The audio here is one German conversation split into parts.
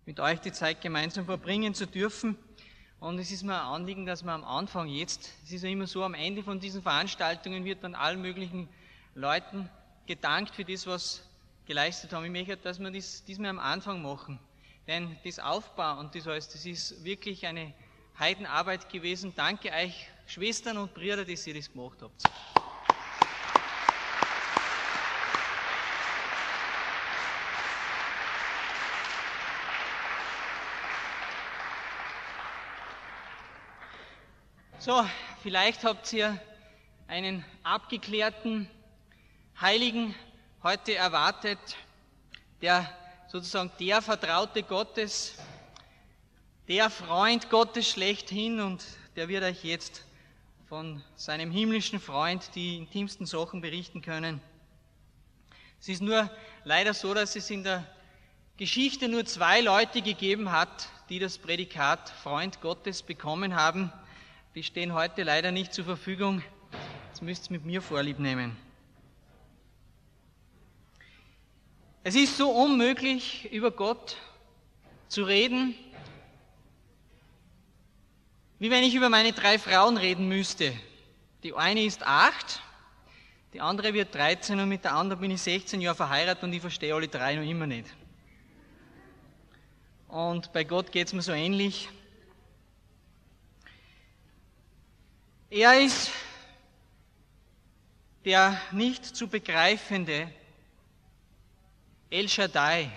mit euch die Zeit gemeinsam verbringen zu dürfen. Und es ist mir ein Anliegen, dass wir am Anfang jetzt, es ist ja immer so, am Ende von diesen Veranstaltungen wird dann allen möglichen Leuten gedankt für das, was geleistet haben. Ich möchte, dass wir das diesmal am Anfang machen. Denn das Aufbau und das alles, das ist wirklich eine Heidenarbeit gewesen. Danke euch, Schwestern und Brüder, dass ihr das gemacht habt. So, vielleicht habt ihr einen abgeklärten Heiligen heute erwartet, der sozusagen der Vertraute Gottes, der Freund Gottes schlechthin, und der wird euch jetzt von seinem himmlischen Freund die intimsten Sachen berichten können. Es ist nur leider so, dass es in der Geschichte nur 2 Leute gegeben hat, die das Prädikat Freund Gottes bekommen haben. Die stehen heute leider nicht zur Verfügung. Jetzt müsst ihr mit mir Vorlieb nehmen. Es ist so unmöglich, über Gott zu reden, wie wenn ich über meine 3 Frauen reden müsste. Die eine ist 8, die andere wird 13 und mit der anderen bin ich 16 Jahre verheiratet und ich verstehe alle 3 noch immer nicht. Und bei Gott geht es mir so ähnlich. Er ist der nicht zu begreifende El Shaddai,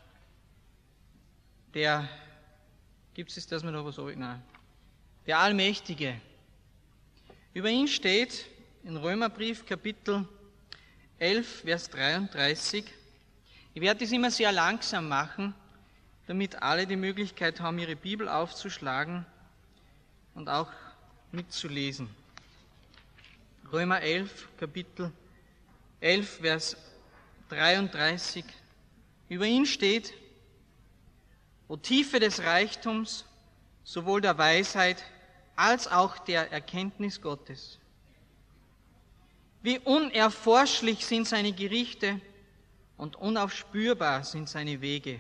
gibt es das mir noch was? Nein. Der Allmächtige. Über ihn steht in Römerbrief Kapitel 11, Vers 33. Ich werde das immer sehr langsam machen, damit alle die Möglichkeit haben, ihre Bibel aufzuschlagen und auch mitzulesen. Römer 11, Kapitel 11, Vers 33. Über ihn steht: O Tiefe des Reichtums, sowohl der Weisheit als auch der Erkenntnis Gottes. Wie unerforschlich sind seine Gerichte und unaufspürbar sind seine Wege.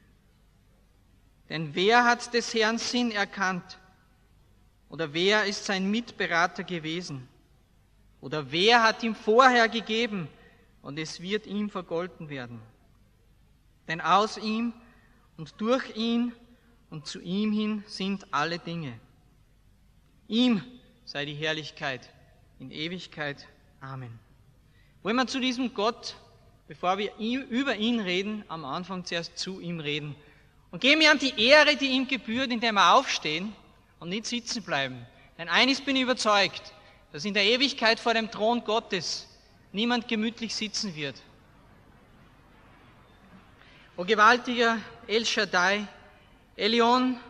Denn wer hat des Herrn Sinn erkannt? Oder wer ist sein Mitberater gewesen? Oder wer hat ihm vorher gegeben, und es wird ihm vergolten werden? Denn aus ihm und durch ihn und zu ihm hin sind alle Dinge. Ihm sei die Herrlichkeit in Ewigkeit. Amen. Wollen wir zu diesem Gott, bevor wir über ihn reden, am Anfang zuerst zu ihm reden und geben ihm die Ehre, die ihm gebührt, indem wir aufstehen und nicht sitzen bleiben. Denn eines bin ich überzeugt, dass in der Ewigkeit vor dem Thron Gottes niemand gemütlich sitzen wird. O gewaltiger El Shaddai, Elion,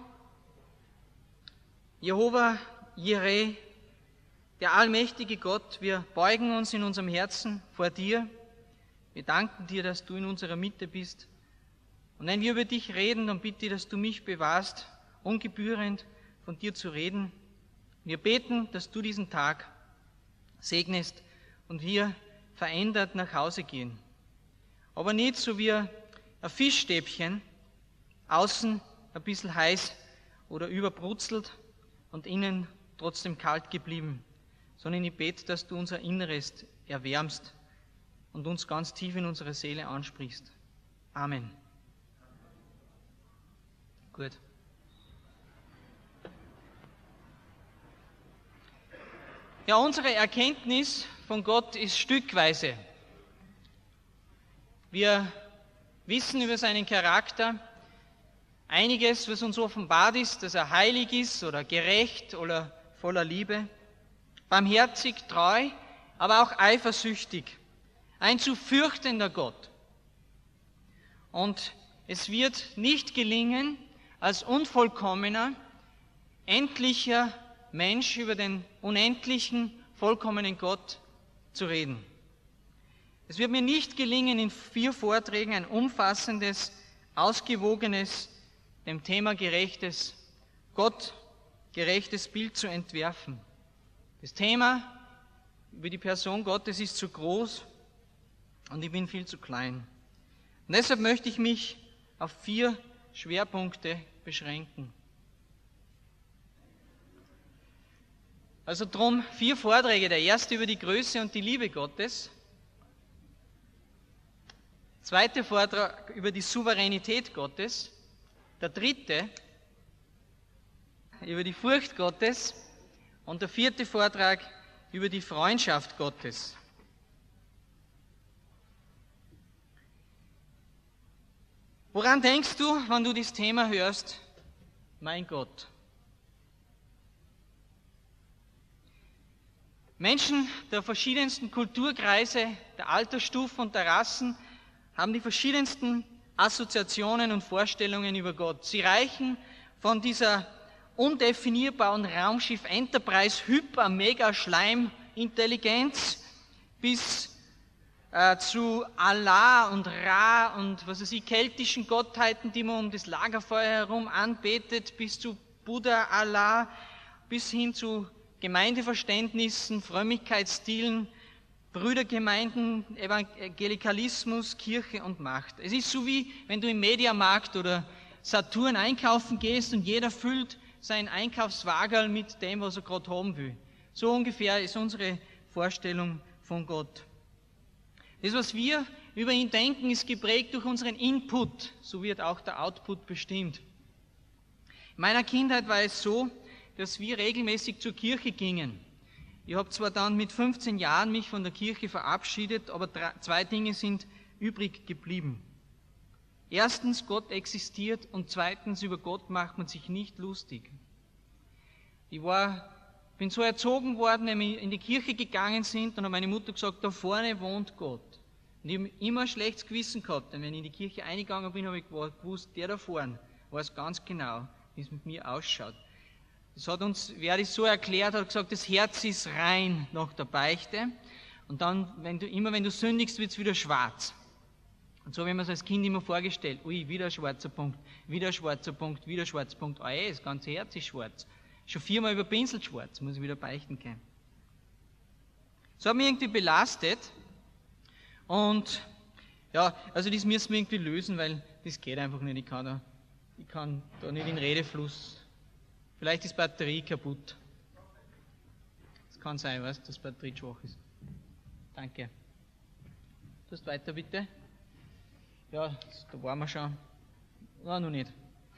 Jehova, Jireh, der allmächtige Gott, wir beugen uns in unserem Herzen vor dir. Wir danken dir, dass du in unserer Mitte bist. Und wenn wir über dich reden, dann bitte ich, dass du mich bewahrst, ungebührend von dir zu reden. Wir beten, dass du diesen Tag segnest und wir verändert nach Hause gehen. Aber nicht so wie ein Fischstäbchen, außen ein bisschen heiß oder überbrutzelt und innen trotzdem kalt geblieben, sondern ich bete, dass du unser Inneres erwärmst und uns ganz tief in unsere Seele ansprichst. Amen. Gut. Ja, unsere Erkenntnis von Gott ist stückweise. Wir wissen über seinen Charakter einiges, was uns offenbart ist, dass er heilig ist oder gerecht oder voller Liebe, barmherzig, treu, aber auch eifersüchtig, ein zu fürchtender Gott. Und es wird nicht gelingen, als unvollkommener, endlicher Mensch über den unendlichen, vollkommenen Gott zu reden. Es wird mir nicht gelingen, in 4 Vorträgen ein umfassendes, ausgewogenes, dem Thema gerechtes, Gott gerechtes Bild zu entwerfen. Das Thema über die Person Gottes ist zu groß und ich bin viel zu klein. Und deshalb möchte ich mich auf 4 Schwerpunkte beschränken. Also drum 4 Vorträge. Der erste über die Größe und die Liebe Gottes. Der zweite Vortrag über die Souveränität Gottes. Der dritte über die Furcht Gottes. Und der 4. Vortrag über die Freundschaft Gottes. Woran denkst du, wenn du das Thema hörst? Mein Gott. Menschen der verschiedensten Kulturkreise, der Altersstufen und der Rassen haben die verschiedensten Assoziationen und Vorstellungen über Gott. Sie reichen von dieser undefinierbaren Raumschiff Enterprise Hyper Mega Schleim Intelligenz bis zu Allah und Ra und was weiß ich, keltischen Gottheiten, die man um das Lagerfeuer herum anbetet, bis zu Buddha, Allah, bis hin zu Gemeindeverständnissen, Frömmigkeitsstilen, Brüdergemeinden, Evangelikalismus, Kirche und Macht. Es ist so wie, wenn du im Mediamarkt oder Saturn einkaufen gehst und jeder füllt sein Einkaufswagerl mit dem, was er gerade haben will. So ungefähr ist unsere Vorstellung von Gott. Das, was wir über ihn denken, ist geprägt durch unseren Input, so wird auch der Output bestimmt. In meiner Kindheit war es so, dass wir regelmäßig zur Kirche gingen. Ich habe zwar dann mit 15 Jahren mich von der Kirche verabschiedet, aber 2 Dinge sind übrig geblieben. Erstens, Gott existiert und zweitens, über Gott macht man sich nicht lustig. Ich bin so erzogen worden, wenn wir in die Kirche gegangen sind, dann hat meine Mutter gesagt, da vorne wohnt Gott. Und ich habe immer ein schlechtes Gewissen gehabt, denn wenn ich in die Kirche eingegangen bin, habe ich gewusst, der da vorne weiß ganz genau, wie es mit mir ausschaut. Das hat uns, wer das so erklärt hat, gesagt, das Herz ist rein nach der Beichte und dann, wenn du sündigst, wird es wieder schwarz. Und so haben wir es als Kind immer vorgestellt, ui, wieder ein schwarzer Punkt, wieder ein schwarzer Punkt, wieder ein schwarzer Punkt, das ganze Herz ist schwarz. Schon 4-mal überpinselt schwarz, muss ich wieder beichten können. Das hat mich irgendwie belastet und ja, also das müssen wir irgendwie lösen, weil das geht einfach nicht, ich kann da nicht in Redefluss. Vielleicht ist die Batterie kaputt. Das kann sein, weißt du, dass die Batterie schwach ist. Danke. Du hast weiter, bitte. Ja, da waren wir schon. Noch nicht.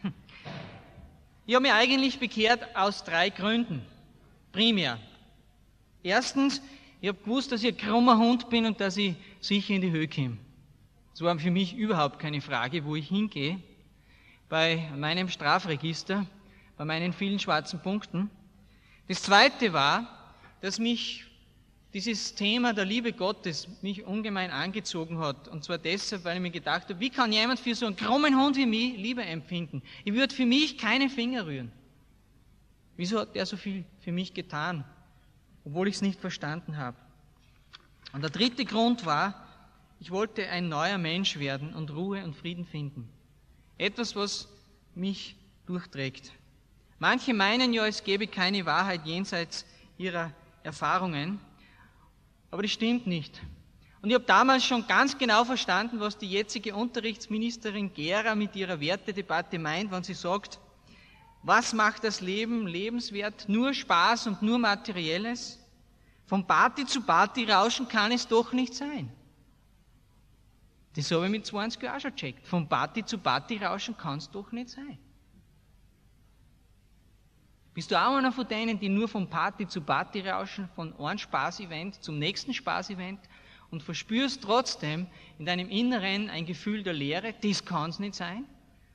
Ich habe mich eigentlich bekehrt aus 3 Gründen. Primär. Erstens, ich habe gewusst, dass ich ein krummer Hund bin und dass ich sicher in die Höhe komme. Das war für mich überhaupt keine Frage, wo ich hingehe. Bei meinem Strafregister, bei meinen vielen schwarzen Punkten. Das Zweite war, dass mich dieses Thema der Liebe Gottes mich ungemein angezogen hat. Und zwar deshalb, weil ich mir gedacht habe, wie kann jemand für so einen krummen Hund wie mich Liebe empfinden? Ich würde für mich keine Finger rühren. Wieso hat der so viel für mich getan, obwohl ich es nicht verstanden habe? Und der 3. Grund war, ich wollte ein neuer Mensch werden und Ruhe und Frieden finden. Etwas, was mich durchträgt. Manche meinen ja, es gäbe keine Wahrheit jenseits ihrer Erfahrungen, aber das stimmt nicht. Und ich habe damals schon ganz genau verstanden, was die jetzige Unterrichtsministerin Gera mit ihrer Wertedebatte meint, wenn sie sagt, was macht das Leben lebenswert? Nur Spaß und nur Materielles? Von Party zu Party rauschen kann es doch nicht sein. Das habe ich mit 20 Jahren auch schon gecheckt. Von Party zu Party rauschen kann es doch nicht sein. Bist du auch einer von denen, die nur von Party zu Party rauschen, von einem Spaß-Event zum nächsten Spaß-Event und verspürst trotzdem in deinem Inneren ein Gefühl der Leere? Das kann es nicht sein.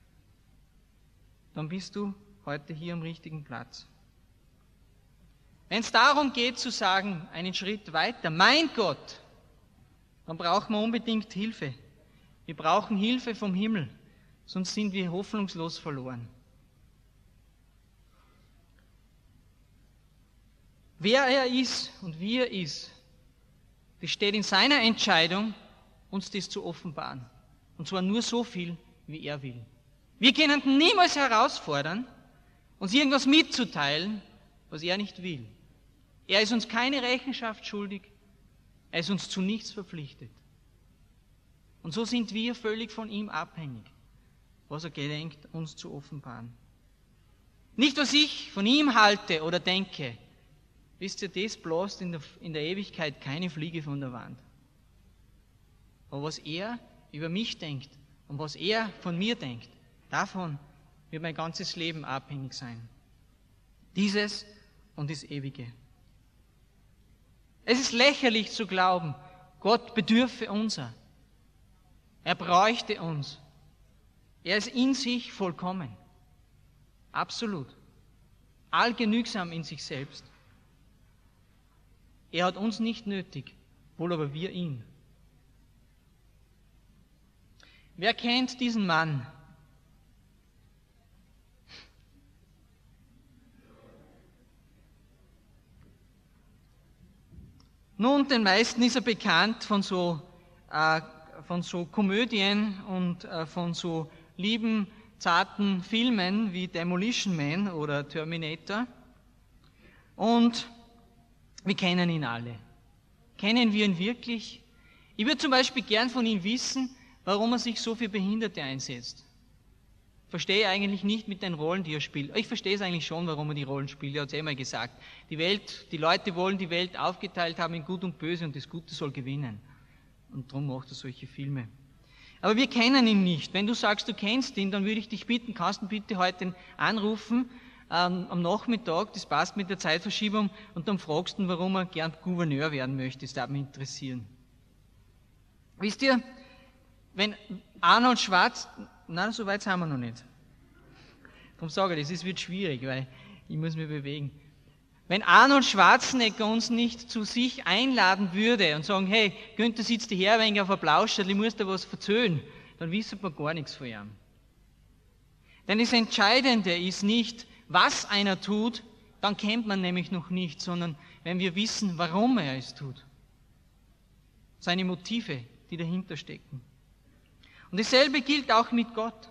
Dann bist du heute hier am richtigen Platz. Wenn es darum geht zu sagen, einen Schritt weiter, mein Gott, dann brauchen wir unbedingt Hilfe. Wir brauchen Hilfe vom Himmel, sonst sind wir hoffnungslos verloren. Wer er ist und wie er ist, das steht in seiner Entscheidung, uns das zu offenbaren. Und zwar nur so viel, wie er will. Wir können ihn niemals herausfordern, uns irgendwas mitzuteilen, was er nicht will. Er ist uns keine Rechenschaft schuldig, er ist uns zu nichts verpflichtet. Und so sind wir völlig von ihm abhängig. was er gedenkt, uns zu offenbaren. Nicht, was ich von ihm halte oder denke. Wisst ihr, das bläst in der Ewigkeit keine Fliege von der Wand. Aber was er über mich denkt und was er von mir denkt, davon wird mein ganzes Leben abhängig sein. Dieses und das Ewige. Es ist lächerlich zu glauben, Gott bedürfe unser. Er bräuchte uns. Er ist in sich vollkommen. Absolut. Allgenügsam in sich selbst. Er hat uns nicht nötig, wohl aber wir ihn. Wer kennt diesen Mann? Nun, den meisten ist er bekannt von so Komödien und von so lieben, zarten Filmen wie Demolition Man oder Terminator. Und wir kennen ihn alle. Kennen wir ihn wirklich? Ich würde zum Beispiel gern von ihm wissen, warum er sich so für Behinderte einsetzt. Verstehe eigentlich nicht mit den Rollen, die er spielt. Ich verstehe es eigentlich schon, warum er die Rollen spielt. Er hat es mal gesagt. Die Leute wollen die Welt aufgeteilt haben in Gut und Böse und das Gute soll gewinnen. Und darum macht er solche Filme. Aber wir kennen ihn nicht. Wenn du sagst, du kennst ihn, dann würde ich dich bitten, kannst du bitte heute anrufen am Nachmittag, das passt mit der Zeitverschiebung, und dann fragst du, warum er gern Gouverneur werden möchte. Das würde mich interessieren. Wisst ihr, wenn Arnold Schwarzenegger, nein, so weit sind wir noch nicht. Darum sage ich, das wird schwierig, weil ich muss mich bewegen. Wenn Arnold Schwarzenegger uns nicht zu sich einladen würde und sagen, hey, Günther, sitzt her ein wenig auf ein Plauschel, ich muss dir was erzählen, dann wissen wir gar nichts von ihm. Denn das Entscheidende ist nicht, was einer tut, dann kennt man nämlich noch nicht, sondern wenn wir wissen, warum er es tut. Seine Motive, die dahinter stecken. Und dasselbe gilt auch mit Gott.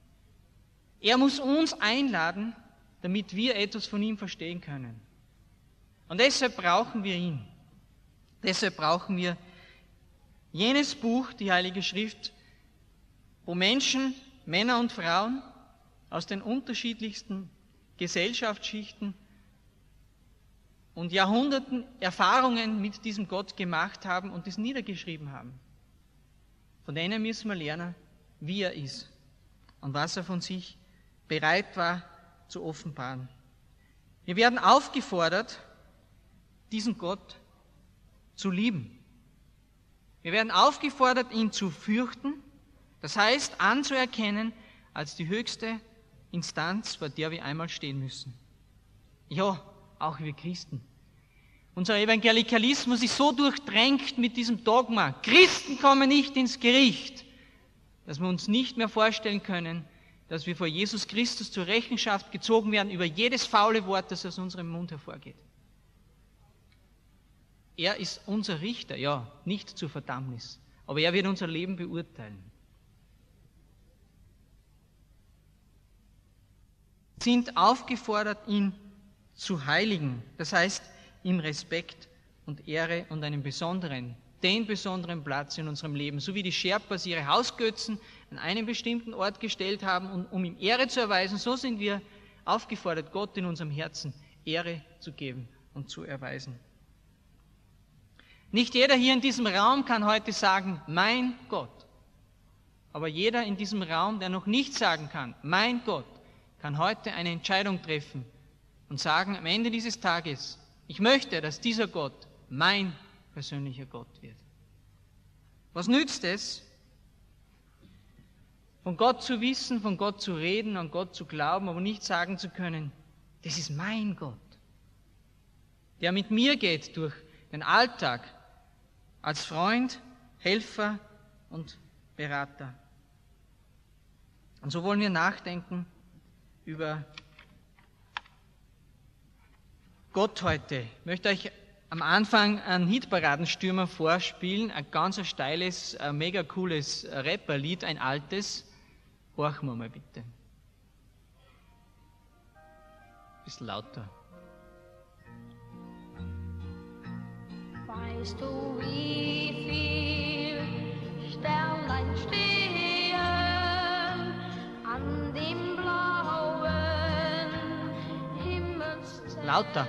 Er muss uns einladen, damit wir etwas von ihm verstehen können. Und deshalb brauchen wir ihn. Deshalb brauchen wir jenes Buch, die Heilige Schrift, wo Menschen, Männer und Frauen aus den unterschiedlichsten Gesellschaftsschichten und Jahrhunderten Erfahrungen mit diesem Gott gemacht haben und es niedergeschrieben haben. Von denen müssen wir lernen, wie er ist und was er von sich bereit war zu offenbaren. Wir werden aufgefordert, diesen Gott zu lieben. Wir werden aufgefordert, ihn zu fürchten, das heißt anzuerkennen als die höchste Instanz, vor der wir einmal stehen müssen. Ja, auch wir Christen. Unser Evangelikalismus ist so durchdrängt mit diesem Dogma, Christen kommen nicht ins Gericht, dass wir uns nicht mehr vorstellen können, dass wir vor Jesus Christus zur Rechenschaft gezogen werden über jedes faule Wort, das aus unserem Mund hervorgeht. Er ist unser Richter, ja, nicht zur Verdammnis, aber er wird unser Leben beurteilen. Wir sind aufgefordert, ihn zu heiligen, das heißt, ihm Respekt und Ehre und den besonderen Platz in unserem Leben, so wie die Sherpas ihre Hausgötzen an einen bestimmten Ort gestellt haben, um ihm Ehre zu erweisen, so sind wir aufgefordert, Gott in unserem Herzen Ehre zu geben und zu erweisen. Nicht jeder hier in diesem Raum kann heute sagen, mein Gott. Aber jeder in diesem Raum, der noch nicht sagen kann, mein Gott, kann heute eine Entscheidung treffen und sagen am Ende dieses Tages, ich möchte, dass dieser Gott mein persönlicher Gott wird. Was nützt es, von Gott zu wissen, von Gott zu reden, an Gott zu glauben, aber nicht sagen zu können, das ist mein Gott, der mit mir geht durch den Alltag als Freund, Helfer und Berater. Und so wollen wir nachdenken über Gott heute. Ich möchte euch am Anfang einen Hitparadenstürmer vorspielen, ein ganz steiles, mega cooles Rapperlied, ein altes. Horchen wir mal bitte. Ein bisschen lauter. Weißt du, wie viel Sternlein stehen Lauter.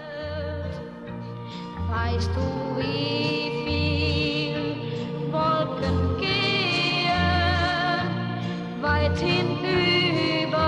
Weißt du, wie viel Wolken gehen weit hinüber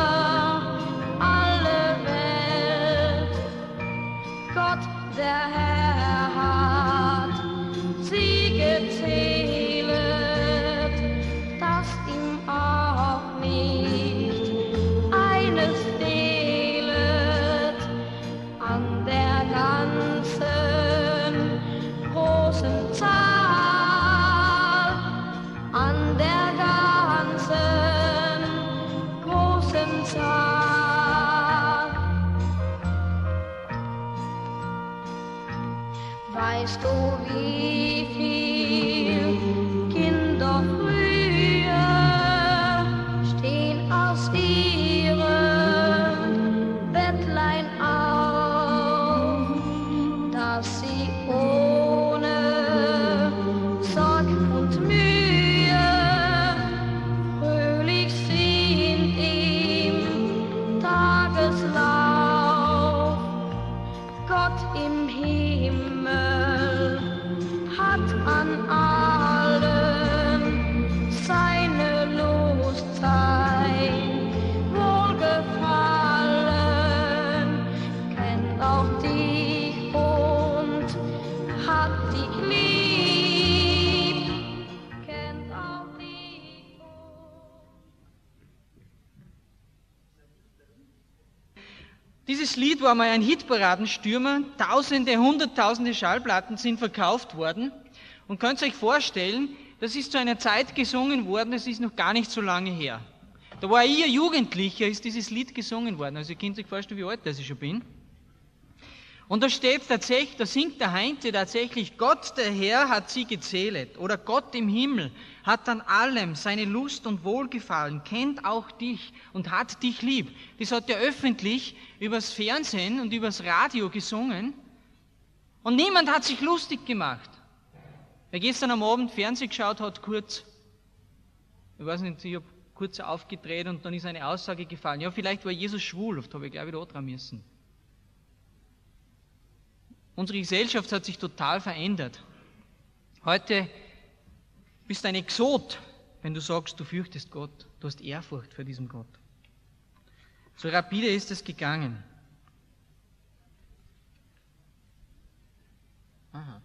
alle Welt? Gott, der Herr, hat sie gezählet, dass ihm auch nicht eines fehlet an der ganzen großen Zahl, an der ganzen großen Zahl. Weißt du, wie viel Kinder früher stehen aus ihrem Bettlein auf, dass sie ohne Sorg und Mühe fröhlich sind im Tageslauf. Gott im Himmel hat an allem seine Lust, sein Wohlgefallen, kennt auch dich und hat dich lieb, kennt auch dich Dieses Lied war mal ein Hitparadenstürmer. Tausende, Hunderttausende Schallplatten sind verkauft worden. Und könnt ihr euch vorstellen, das ist zu einer Zeit gesungen worden, das ist noch gar nicht so lange her. Da war ich ein Jugendlicher, ist dieses Lied gesungen worden. Also ihr könnt euch vorstellen, wie alt das ich schon bin. Und da steht tatsächlich, da singt der Heinze tatsächlich, Gott der Herr hat sie gezählet. Oder Gott im Himmel hat an allem seine Lust und Wohlgefallen, kennt auch dich und hat dich lieb. Das hat er öffentlich übers Fernsehen und übers Radio gesungen. Und niemand hat sich lustig gemacht. Wer gestern am Abend Fernsehen geschaut hat, kurz, ich weiß nicht, ich habe kurz aufgedreht und dann ist eine Aussage gefallen. Ja, vielleicht war Jesus schwul, oft habe ich gleich wieder antragen müssen. Unsere Gesellschaft hat sich total verändert. Heute bist du ein Exot, wenn du sagst, du fürchtest Gott. Du hast Ehrfurcht vor diesem Gott. So rapide ist es gegangen. Aha.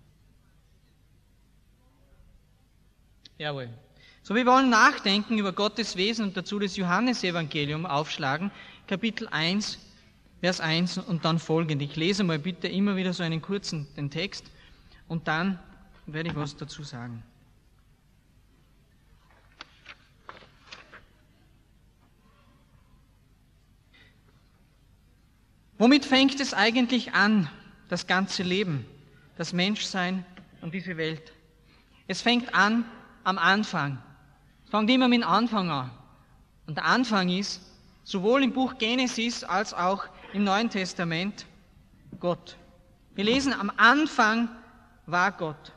Jawohl. So, wir wollen nachdenken über Gottes Wesen und dazu das Johannesevangelium aufschlagen, Kapitel 1, Vers 1 und dann folgend. Ich lese mal bitte immer wieder so einen kurzen den Text und dann werde ich was dazu sagen. Womit fängt es eigentlich an, das ganze Leben, das Menschsein und diese Welt? Es fängt an am Anfang. Es fängt immer mit dem Anfang an. Und der Anfang ist, sowohl im Buch Genesis als auch im Neuen Testament, Gott. Wir lesen, am Anfang war Gott.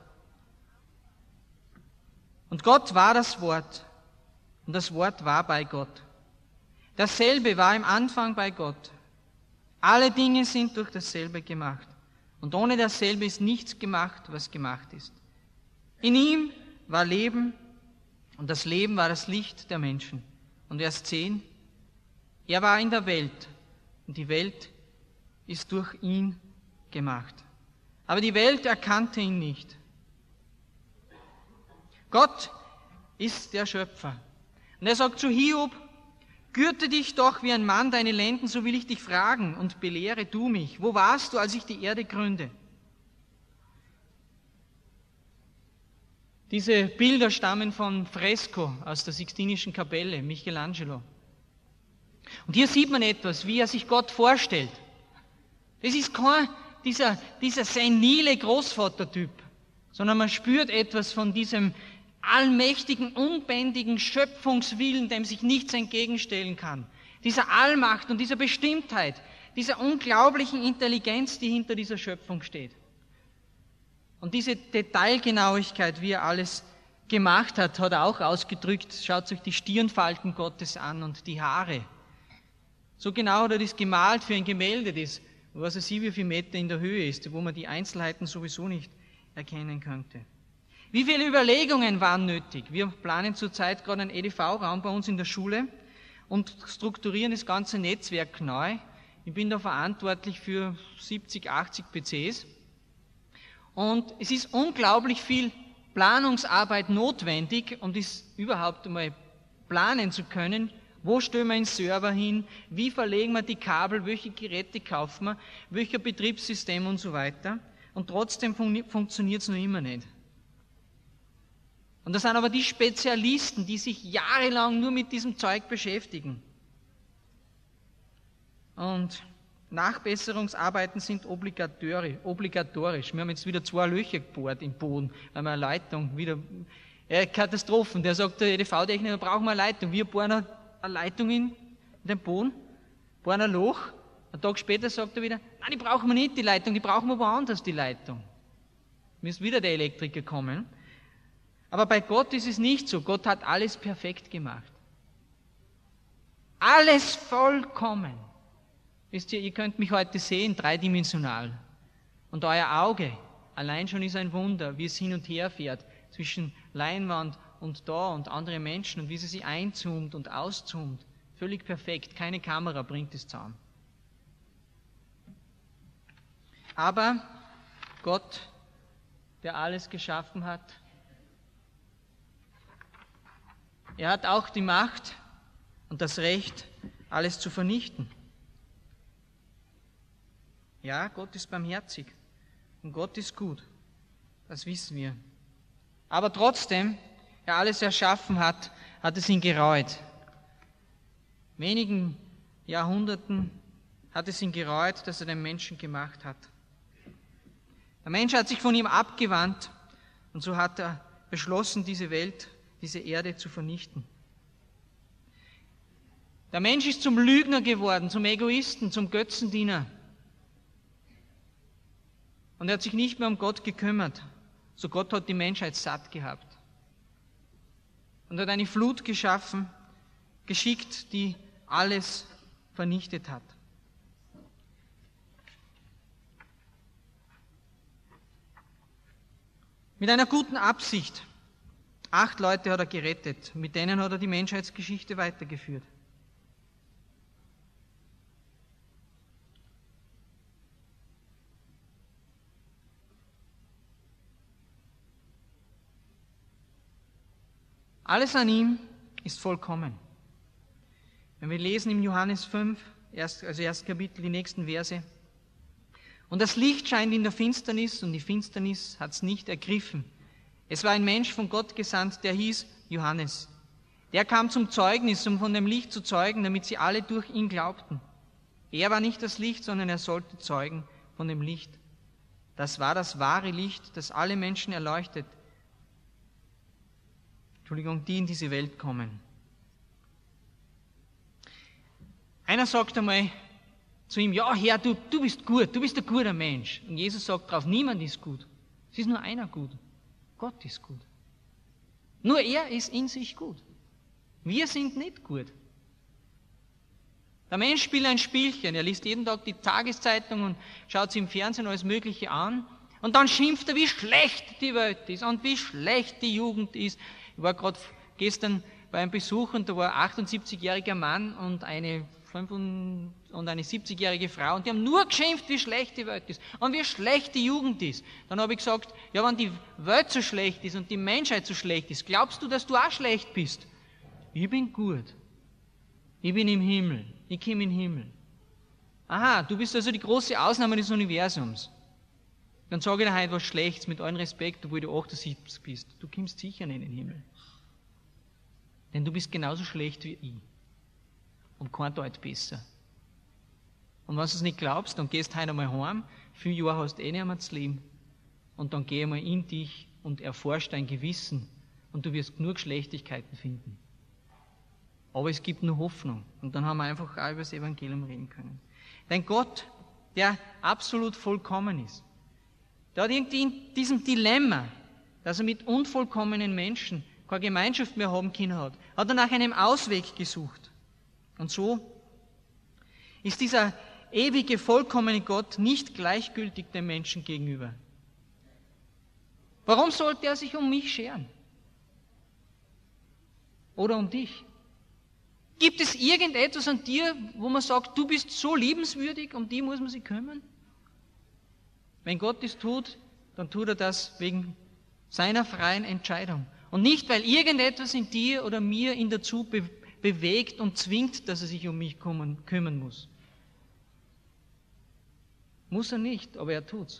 Und Gott war das Wort. Und das Wort war bei Gott. Dasselbe war im Anfang bei Gott. Alle Dinge sind durch dasselbe gemacht. Und ohne dasselbe ist nichts gemacht, was gemacht ist. In ihm war Leben und das Leben war das Licht der Menschen. Und Vers 10, er war in der Welt und die Welt ist durch ihn gemacht. Aber die Welt erkannte ihn nicht. Gott ist der Schöpfer. Und er sagt zu Hiob, gürte dich doch wie ein Mann deine Lenden, so will ich dich fragen und belehre du mich. Wo warst du, als ich die Erde gründe? Diese Bilder stammen von Fresko aus der Sixtinischen Kapelle, Michelangelo. Und hier sieht man etwas, wie er sich Gott vorstellt. Das ist kein dieser senile Großvatertyp, sondern man spürt etwas von diesem allmächtigen, unbändigen Schöpfungswillen, dem sich nichts entgegenstellen kann. Dieser Allmacht und dieser Bestimmtheit, dieser unglaublichen Intelligenz, die hinter dieser Schöpfung steht. Und diese Detailgenauigkeit, wie er alles gemacht hat, hat er auch ausgedrückt. Schaut euch die Stirnfalten Gottes an und die Haare. So genau hat er das gemalt für ein Gemälde, das was weiß ich, wie viele Meter in der Höhe ist, wo man die Einzelheiten sowieso nicht erkennen könnte. Wie viele Überlegungen waren nötig? Wir planen zurzeit gerade einen EDV-Raum bei uns in der Schule und strukturieren das ganze Netzwerk neu. Ich bin da verantwortlich für 70, 80 PCs. Und es ist unglaublich viel Planungsarbeit notwendig, um das überhaupt einmal planen zu können. Wo stellen wir einen Server hin? Wie verlegen wir die Kabel? Welche Geräte kaufen wir? Welcher Betriebssystem und so weiter? Und trotzdem funktioniert es noch immer nicht. Und das sind aber die Spezialisten, die sich jahrelang nur mit diesem Zeug beschäftigen. Und Nachbesserungsarbeiten sind obligatorisch. Wir haben jetzt wieder 2 Löcher gebohrt im Boden, weil wir eine Leitung wieder... Katastrophen. Der sagt, der EDV-Techniker, da brauchen wir eine Leitung. Wir bohren eine Leitung in den Boden, bohren ein Loch. Einen Tag später sagt er wieder, nein, die brauchen wir nicht, die Leitung, die brauchen wir woanders, die Leitung. Müsste wieder der Elektriker kommen. Aber bei Gott ist es nicht so. Gott hat alles perfekt gemacht. Alles vollkommen. Wisst ihr, ihr könnt mich heute sehen, dreidimensional. Und euer Auge allein schon ist ein Wunder, wie es hin und her fährt zwischen Leinwand und da und andere Menschen und wie sie sich einzoomt und auszoomt. Völlig perfekt. Keine Kamera bringt es zusammen. Aber Gott, der alles geschaffen hat, er hat auch die Macht und das Recht, alles zu vernichten. Ja, Gott ist barmherzig und Gott ist gut. Das wissen wir. Aber trotzdem, er alles erschaffen hat, hat es ihn gereut. Wenigen Jahrhunderten hat es ihn gereut, dass er den Menschen gemacht hat. Der Mensch hat sich von ihm abgewandt und so hat er beschlossen, diese Welt, diese Erde zu vernichten. Der Mensch ist zum Lügner geworden, zum Egoisten, zum Götzendiener. Und er hat sich nicht mehr um Gott gekümmert. So Gott hat die Menschheit satt gehabt. Und hat eine Flut geschaffen, geschickt, die alles vernichtet hat. Mit einer guten Absicht. 8 Leute hat er gerettet. Mit denen hat er die Menschheitsgeschichte weitergeführt. Alles an ihm ist vollkommen. Wenn wir lesen im Johannes 5, also erstes Kapitel, die nächsten Verse. Und das Licht scheint in der Finsternis und die Finsternis hat es nicht ergriffen. Es war ein Mensch von Gott gesandt, der hieß Johannes. Der kam zum Zeugnis, um von dem Licht zu zeugen, damit sie alle durch ihn glaubten. Er war nicht das Licht, sondern er sollte zeugen von dem Licht. Das war das wahre Licht, das alle Menschen erleuchtet, die in diese Welt kommen. Einer sagt einmal zu ihm, ja Herr, du bist gut, du bist ein guter Mensch. Und Jesus sagt darauf, niemand ist gut. Es ist nur einer gut. Gott ist gut. Nur er ist in sich gut. Wir sind nicht gut. Der Mensch spielt ein Spielchen. Er liest jeden Tag die Tageszeitung und schaut sich im Fernsehen alles Mögliche an. Und dann schimpft er, wie schlecht die Welt ist und wie schlecht die Jugend ist. Ich war gerade gestern bei einem Besuch und da war ein 78-jähriger Mann und eine 70-jährige Frau und die haben nur geschimpft, wie schlecht die Welt ist und wie schlecht die Jugend ist. Dann habe ich gesagt, ja, wenn die Welt so schlecht ist und die Menschheit so schlecht ist, glaubst du, dass du auch schlecht bist? Ich bin gut. Ich bin im Himmel. Ich komme in den Himmel. Aha, du bist also die große Ausnahme des Universums. Dann sage ich dir heute was Schlechtes, mit allem Respekt, obwohl du 78 bist. Du kommst sicher nicht in den Himmel. Denn du bist genauso schlecht wie ich. Und kein Deut besser. Und wenn du es nicht glaubst, dann gehst du heute einmal heim, viele Jahre hast du eh nicht mehr zu leben. Und dann geh einmal in dich und erforscht dein Gewissen. Und du wirst genug Schlechtigkeiten finden. Aber es gibt nur Hoffnung. Und dann haben wir einfach auch über das Evangelium reden können. Denn Gott, der absolut vollkommen ist, der hat irgendwie in diesem Dilemma, dass er mit unvollkommenen Menschen keine Gemeinschaft mehr haben können hat er nach einem Ausweg gesucht. Und so ist dieser ewige, vollkommene Gott nicht gleichgültig dem Menschen gegenüber? Warum sollte er sich um mich scheren? Oder um dich? Gibt es irgendetwas an dir, wo man sagt, du bist so liebenswürdig, um die muss man sich kümmern? Wenn Gott es tut, dann tut er das wegen seiner freien Entscheidung. Und nicht, weil irgendetwas in dir oder mir ihn dazu bewegt und zwingt, dass er sich um mich kümmern muss. Muss er nicht, aber er tut's.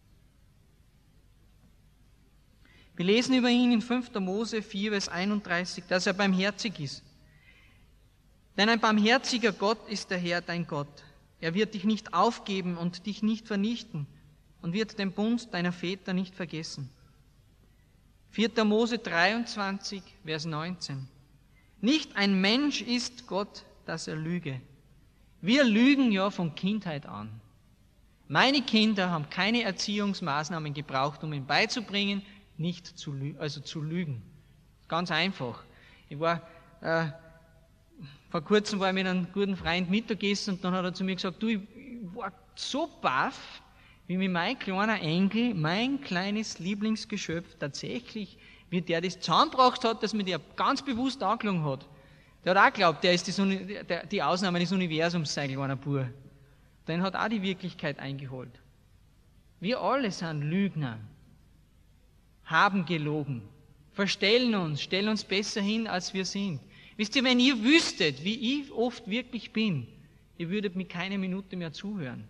Wir lesen über ihn in 5. Mose 4, Vers 31, dass er barmherzig ist. Denn ein barmherziger Gott ist der Herr, dein Gott. Er wird dich nicht aufgeben und dich nicht vernichten und wird den Bund deiner Väter nicht vergessen. 4. Mose 23, Vers 19. Nicht ein Mensch ist Gott, dass er lüge. Wir lügen ja von Kindheit an. Meine Kinder haben keine Erziehungsmaßnahmen gebraucht, um ihnen beizubringen, nicht zu lügen. Ganz einfach. Vor kurzem war ich mit einem guten Freund Mittagessen und dann hat er zu mir gesagt, du, ich war so baff, wie mir mein kleiner Enkel, mein kleines Lieblingsgeschöpf tatsächlich, wie der das zusammengebracht hat, dass mir der ganz bewusst angelogen hat. Der hat auch geglaubt, der ist die Ausnahme des Universums, sein kleiner Bub. Den hat auch die Wirklichkeit eingeholt. Wir alle sind Lügner, haben gelogen, verstellen uns, stellen uns besser hin, als wir sind. Wisst ihr, wenn ihr wüsstet, wie ich oft wirklich bin, ihr würdet mir keine Minute mehr zuhören.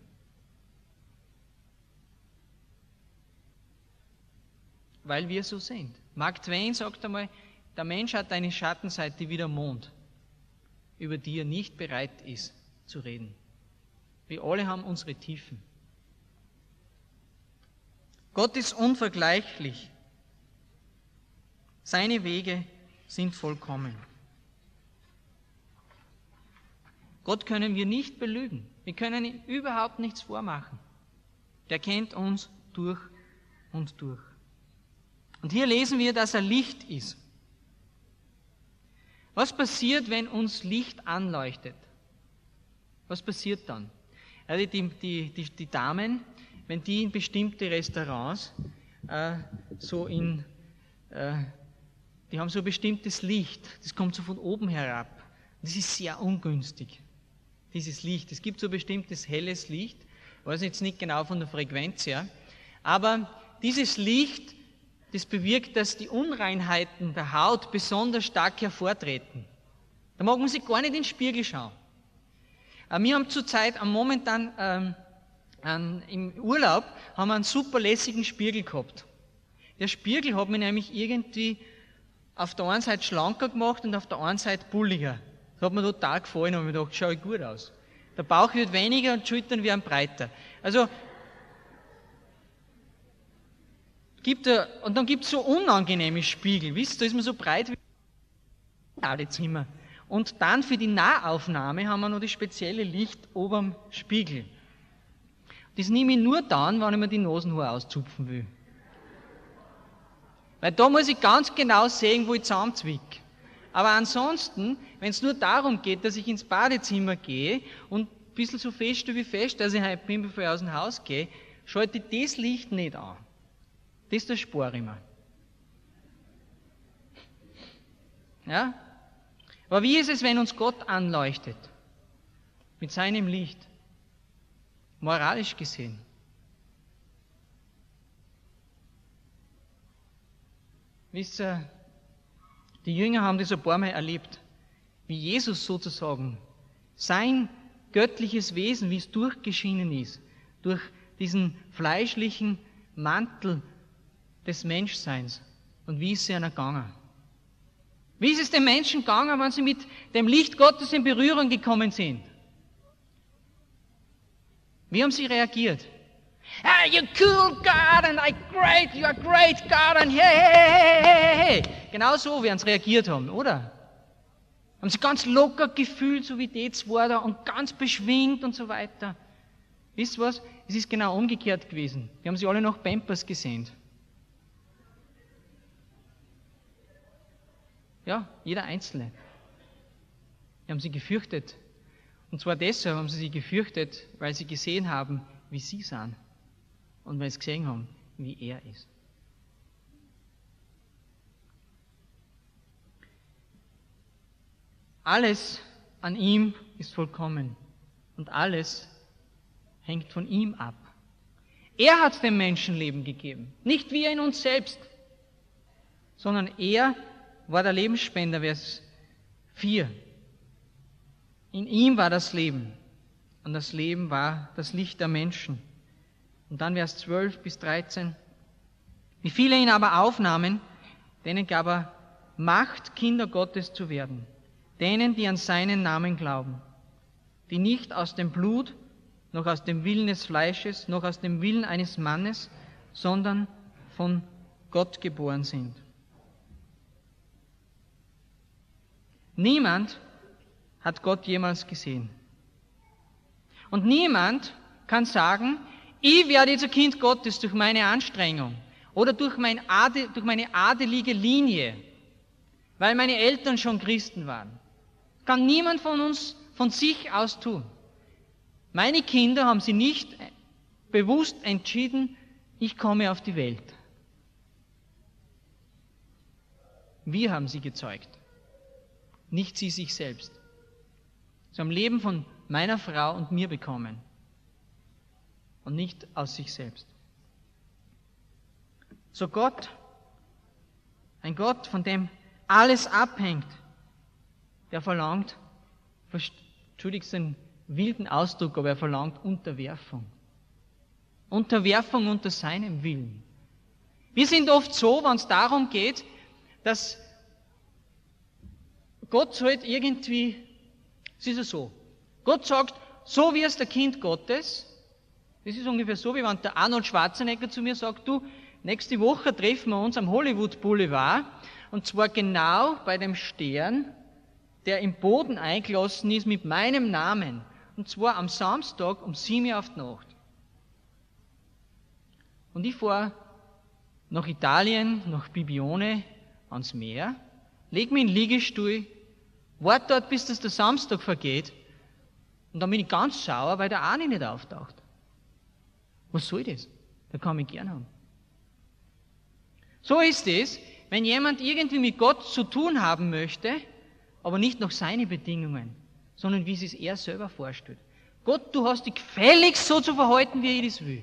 Weil wir so sind. Mark Twain sagt einmal, der Mensch hat eine Schattenseite wie der Mond, über die er nicht bereit ist zu reden. Wir alle haben unsere Tiefen. Gott ist unvergleichlich. Seine Wege sind vollkommen. Gott können wir nicht belügen. Wir können ihm überhaupt nichts vormachen. Der kennt uns durch und durch. Und hier lesen wir, dass er Licht ist. Was passiert, wenn uns Licht anleuchtet? Was passiert dann? Also die Damen, wenn die in bestimmte Restaurants die haben so ein bestimmtes Licht, das kommt so von oben herab. Das ist sehr ungünstig, dieses Licht. Es gibt so ein bestimmtes helles Licht, ich weiß jetzt nicht genau von der Frequenz her, aber dieses Licht, das bewirkt, dass die Unreinheiten der Haut besonders stark hervortreten. Da mag man sich gar nicht in den Spiegel schauen. Wir haben zurzeit momentan im Urlaub haben wir einen super lässigen Spiegel gehabt. Der Spiegel hat mich nämlich irgendwie auf der einen Seite schlanker gemacht und auf der anderen Seite bulliger. Das hat mir total gefallen und ich gedacht, schaue ich gut aus. Der Bauch wird weniger und die Schultern werden breiter. Also, und dann gibt es so unangenehme Spiegel. Wisst ihr, da ist man so breit wie ein Badezimmer. Und dann für die Nahaufnahme haben wir noch das spezielle Licht oberm Spiegel. Das nehme ich nur dann, wenn ich mir die Nasenhaare auszupfen will. Weil da muss ich ganz genau sehen, wo ich zusammenzwick. Aber ansonsten, wenn es nur darum geht, dass ich ins Badezimmer gehe und ein bisschen so fest wie fest, dass ich heute bin, bevor ich aus dem Haus gehe, schalte ich das Licht nicht an. Das spare ich mir. Ja? Aber wie ist es, wenn uns Gott anleuchtet? Mit seinem Licht. Moralisch gesehen. Wisst ihr, die Jünger haben das ein paar Mal erlebt, wie Jesus sozusagen sein göttliches Wesen, wie es durchgeschienen ist, durch diesen fleischlichen Mantel des Menschseins. Und wie ist es ihnen gegangen? Wie ist es den Menschen gegangen, wenn sie mit dem Licht Gottes in Berührung gekommen sind? Wie haben sie reagiert? Ah, you cool God and you are great God and hey. Genau so werden sie reagiert haben, oder? Haben sie ganz locker gefühlt, so wie die zwei da und ganz beschwingt und so weiter. Wisst ihr was? Es ist genau umgekehrt gewesen. Die haben sie alle nach Pampers gesehnt. Ja, jeder Einzelne. Die haben sie gefürchtet. Und zwar deshalb haben sie sich gefürchtet, weil sie gesehen haben, wie sie sind. Und weil sie gesehen haben, wie er ist. Alles an ihm ist vollkommen. Und alles hängt von ihm ab. Er hat dem Menschen Leben gegeben. Nicht wir in uns selbst, sondern er war der Lebensspender, Vers 4. In ihm war das Leben und das Leben war das Licht der Menschen. Und dann Vers 12 bis 13. Wie viele ihn aber aufnahmen, denen gab er Macht, Kinder Gottes zu werden. Denen, die an seinen Namen glauben, die nicht aus dem Blut, noch aus dem Willen des Fleisches, noch aus dem Willen eines Mannes, sondern von Gott geboren sind. Niemand hat Gott jemals gesehen. Und niemand kann sagen, ich werde jetzt ein Kind Gottes durch meine Anstrengung oder durch meine adelige Linie, weil meine Eltern schon Christen waren. Kann niemand von uns von sich aus tun. Meine Kinder haben sie nicht bewusst entschieden, ich komme auf die Welt. Wir haben sie gezeugt, nicht sie sich selbst. Sie haben Leben von meiner Frau und mir bekommen und nicht aus sich selbst. So Gott, ein Gott, von dem alles abhängt, der verlangt, entschuldigt den wilden Ausdruck, aber er verlangt Unterwerfung. Unterwerfung unter seinem Willen. Wir sind oft so, wenn es darum geht, dass Gott halt irgendwie, es ist ja so, Gott sagt, so wirst der Kind Gottes. Das ist ungefähr so, wie wenn der Arnold Schwarzenegger zu mir sagt, du, nächste Woche treffen wir uns am Hollywood Boulevard, und zwar genau bei dem Stern, der im Boden eingelassen ist mit meinem Namen, und zwar am Samstag um 7 Uhr auf die Nacht. Und ich fahre nach Italien, nach Bibione, ans Meer, leg mich in den Liegestuhl, warte dort, bis das der Samstag vergeht, und dann bin ich ganz sauer, weil der Arni nicht auftaucht. Was soll das? Der kann mich gern haben. So ist es, wenn jemand irgendwie mit Gott zu tun haben möchte, aber nicht nach seinen Bedingungen, sondern wie es er selber vorstellt. Gott, du hast dich gefälligst so zu verhalten, wie ich das will.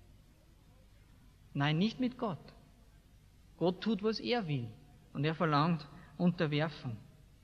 Nein, nicht mit Gott. Gott tut, was er will. Und er verlangt Unterwerfung.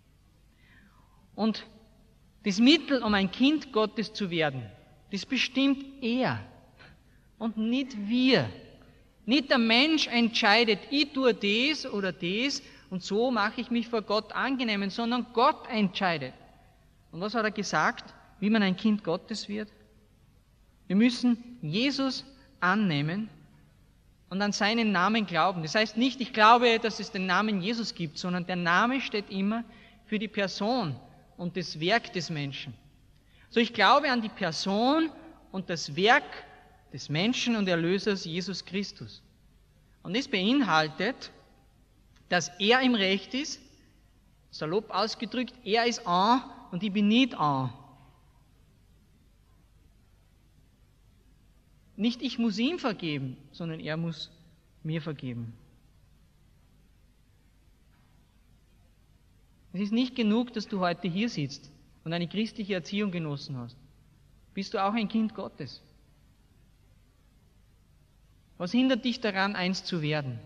Und das Mittel, um ein Kind Gottes zu werden, das bestimmt er und nicht wir. Nicht der Mensch entscheidet, ich tue das oder das und so mache ich mich vor Gott angenehm, sondern Gott entscheidet. Und was hat er gesagt, wie man ein Kind Gottes wird? Wir müssen Jesus annehmen und an seinen Namen glauben. Das heißt nicht, ich glaube, dass es den Namen Jesus gibt, sondern der Name steht immer für die Person und das Werk des Menschen. So, ich glaube an die Person und das Werk des Menschen und Erlösers Jesus Christus. Und das beinhaltet, dass er im Recht ist, salopp ausgedrückt, er ist an und ich bin nicht an. Nicht ich muss ihm vergeben, sondern er muss mir vergeben. Es ist nicht genug, dass du heute hier sitzt und eine christliche Erziehung genossen hast. Bist du auch ein Kind Gottes? Was hindert dich daran, eins zu werden?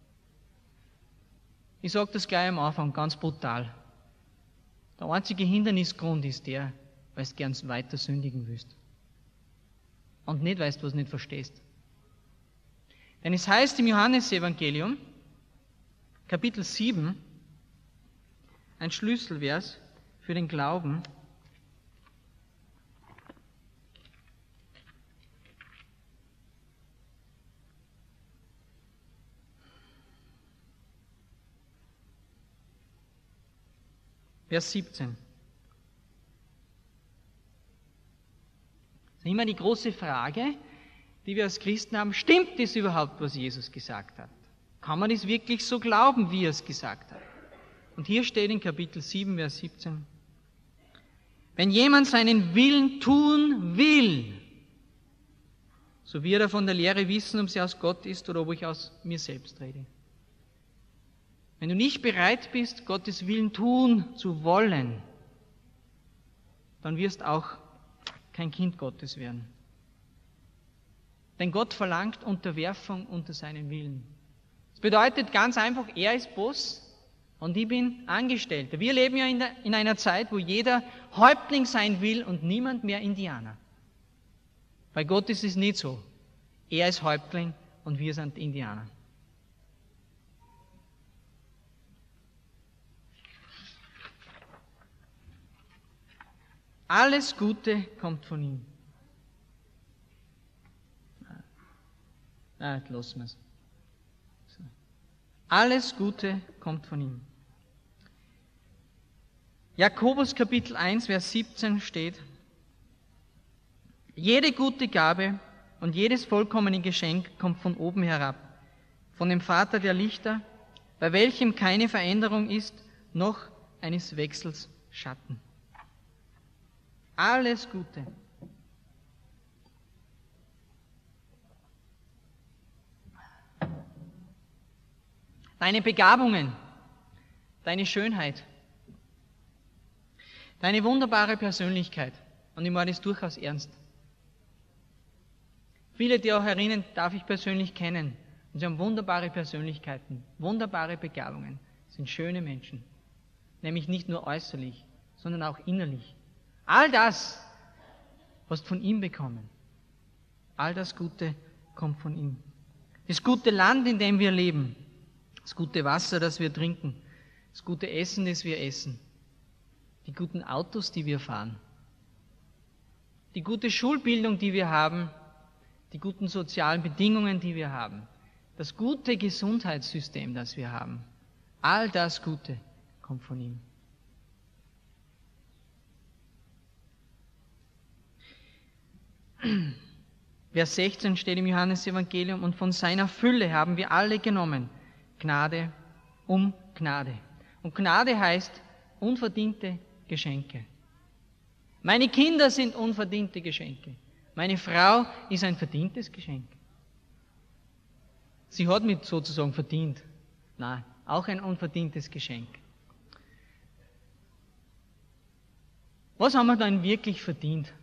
Ich sage das gleich am Anfang, ganz brutal. Der einzige Hindernisgrund ist der, weil du gern weiter sündigen willst. Und nicht, weil du was nicht verstehst. Denn es heißt im Johannesevangelium, Kapitel 7, ein Schlüsselvers für den Glauben, Vers 17. Das ist immer die große Frage, die wir als Christen haben, stimmt das überhaupt, was Jesus gesagt hat? Kann man das wirklich so glauben, wie er es gesagt hat? Und hier steht in Kapitel 7, Vers 17, Wenn jemand seinen Willen tun will, so wird er von der Lehre wissen, ob sie aus Gott ist oder ob ich aus mir selbst rede. Wenn du nicht bereit bist, Gottes Willen tun zu wollen, dann wirst auch kein Kind Gottes werden. Denn Gott verlangt Unterwerfung unter seinen Willen. Das bedeutet ganz einfach, er ist Boss und ich bin Angestellter. Wir leben ja in einer Zeit, wo jeder Häuptling sein will und niemand mehr Indianer. Bei Gott ist es nicht so. Er ist Häuptling und wir sind Indianer. Alles Gute kommt von ihm. Jetzt lassen wir es. So. Alles Gute kommt von ihm. Jakobus Kapitel 1, Vers 17 steht: Jede gute Gabe und jedes vollkommene Geschenk kommt von oben herab, von dem Vater der Lichter, bei welchem keine Veränderung ist, noch eines Wechsels Schatten. Alles Gute. Deine Begabungen, deine Schönheit, deine wunderbare Persönlichkeit, und ich meine das durchaus ernst. Viele der herinnen darf ich persönlich kennen, und sie haben wunderbare Persönlichkeiten, wunderbare Begabungen, sind schöne Menschen, nämlich nicht nur äußerlich, sondern auch innerlich. All das hast du von ihm bekommen. All das Gute kommt von ihm. Das gute Land, in dem wir leben, das gute Wasser, das wir trinken, das gute Essen, das wir essen, die guten Autos, die wir fahren, die gute Schulbildung, die wir haben, die guten sozialen Bedingungen, die wir haben, das gute Gesundheitssystem, das wir haben, all das Gute kommt von ihm. Vers 16 steht im Johannesevangelium: Und von seiner Fülle haben wir alle genommen, Gnade um Gnade. Und Gnade heißt unverdiente Geschenke. Meine Kinder sind unverdiente Geschenke. Meine Frau ist ein verdientes Geschenk. Sie hat mich sozusagen verdient. Nein, auch ein unverdientes Geschenk. Was haben wir dann wirklich verdient?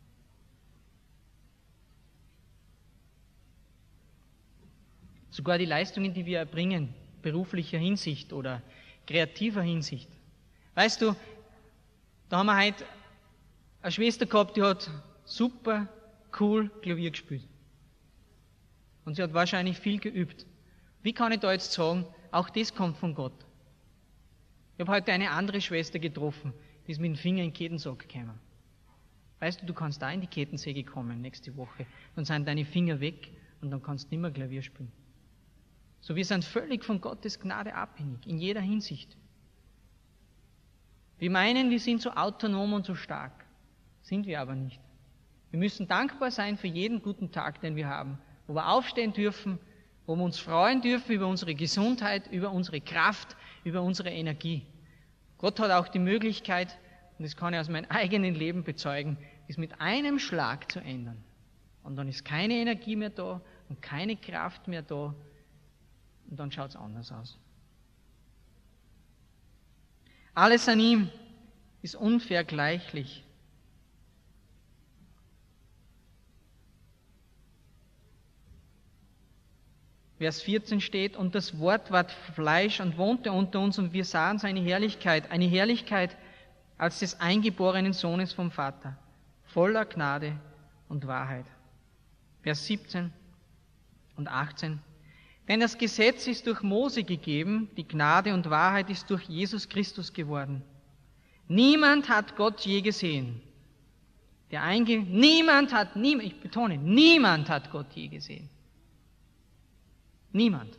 Sogar die Leistungen, die wir erbringen, beruflicher Hinsicht oder kreativer Hinsicht. Weißt du, da haben wir heute eine Schwester gehabt, die hat super cool Klavier gespielt. Und sie hat wahrscheinlich viel geübt. Wie kann ich da jetzt sagen, auch das kommt von Gott? Ich habe heute eine andere Schwester getroffen, die ist mit dem Finger in den Kettensack gekommen. Weißt du, du kannst da in die Kettensäge kommen nächste Woche, dann sind deine Finger weg und dann kannst du nicht mehr Klavier spielen. So, wir sind völlig von Gottes Gnade abhängig, in jeder Hinsicht. Wir meinen, wir sind so autonom und so stark. Sind wir aber nicht. Wir müssen dankbar sein für jeden guten Tag, den wir haben, wo wir aufstehen dürfen, wo wir uns freuen dürfen über unsere Gesundheit, über unsere Kraft, über unsere Energie. Gott hat auch die Möglichkeit, und das kann ich aus meinem eigenen Leben bezeugen, es mit einem Schlag zu ändern. Und dann ist keine Energie mehr da und keine Kraft mehr da. Und dann schaut es anders aus. Alles an ihm ist unvergleichlich. Vers 14 steht: Und das Wort ward Fleisch und wohnte unter uns, und wir sahen seine Herrlichkeit, eine Herrlichkeit als des eingeborenen Sohnes vom Vater, voller Gnade und Wahrheit. Vers 17 und 18. Denn das Gesetz ist durch Mose gegeben, die Gnade und Wahrheit ist durch Jesus Christus geworden. Niemand hat Gott je gesehen. Niemand hat Gott je gesehen. Niemand.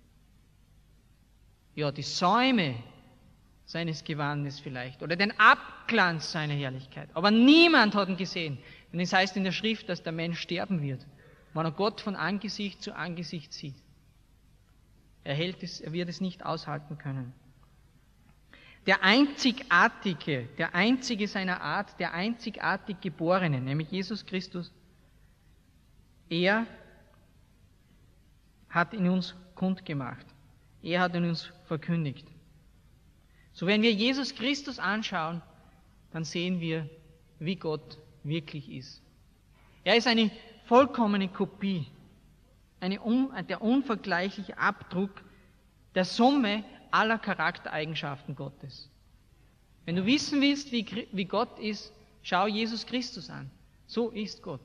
Ja, die Säume seines Gewandes vielleicht oder den Abglanz seiner Herrlichkeit. Aber niemand hat ihn gesehen. Denn es heißt in der Schrift, dass der Mensch sterben wird, wenn er Gott von Angesicht zu Angesicht sieht. Er wird es nicht aushalten können. der Einzigartige, der Einzige seiner Art, der einzigartig Geborene, nämlich Jesus Christus, er hat in uns kundgemacht. Er hat in uns verkündigt. So, wenn wir Jesus Christus anschauen, dann sehen wir, wie Gott wirklich ist. Er ist eine vollkommene Kopie, der unvergleichliche Abdruck der Summe aller Charaktereigenschaften Gottes. Wenn du wissen willst, wie Gott ist, schau Jesus Christus an. So ist Gott.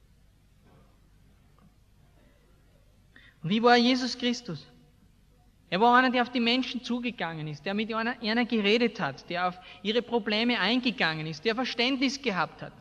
Und wie war Jesus Christus? Er war einer, der auf die Menschen zugegangen ist, der mit einer geredet hat, der auf ihre Probleme eingegangen ist, der Verständnis gehabt hat.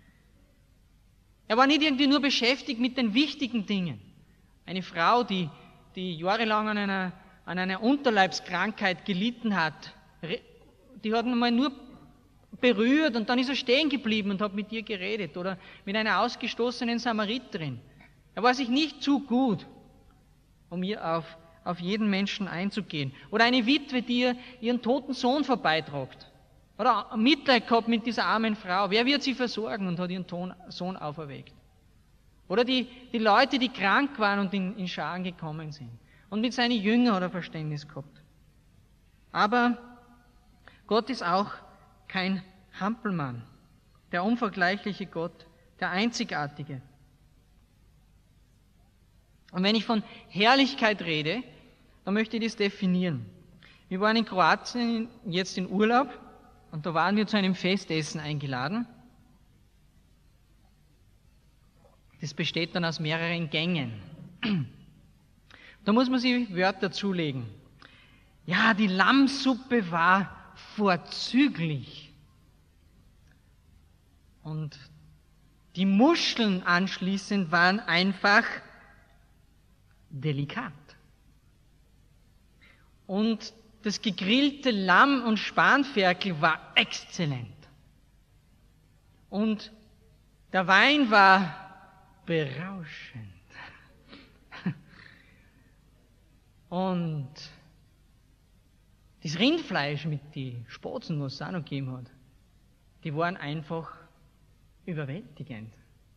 Er war nicht irgendwie nur beschäftigt mit den wichtigen Dingen. Eine Frau, die jahrelang an einer Unterleibskrankheit gelitten hat, die hat ihn mal nur berührt und dann ist er stehen geblieben und hat mit ihr geredet. Oder mit einer ausgestoßenen Samariterin. Er war sich nicht zu gut, um ihr auf jeden Menschen einzugehen. Oder eine Witwe, die ihren toten Sohn vorbeitragt. Oder Mitleid gehabt mit dieser armen Frau. Wer wird sie versorgen und hat ihren Sohn auferweckt? Oder die Leute, die krank waren und in Scharen gekommen sind. Und mit seinen Jüngern hat er Verständnis gehabt. Aber Gott ist auch kein Hampelmann. Der unvergleichliche Gott, der Einzigartige. Und wenn ich von Herrlichkeit rede, dann möchte ich das definieren. Wir waren in Kroatien jetzt in Urlaub und da waren wir zu einem Festessen eingeladen. Das besteht dann aus mehreren Gängen. Da muss man sich Wörter zulegen. Ja, die Lammsuppe war vorzüglich. Und die Muscheln anschließend waren einfach delikat. Und das gegrillte Lamm und Spanferkel war exzellent. Und der Wein war berauschend. Und das Rindfleisch mit den Spatzen, was es auch noch gegeben hat, die waren einfach überwältigend.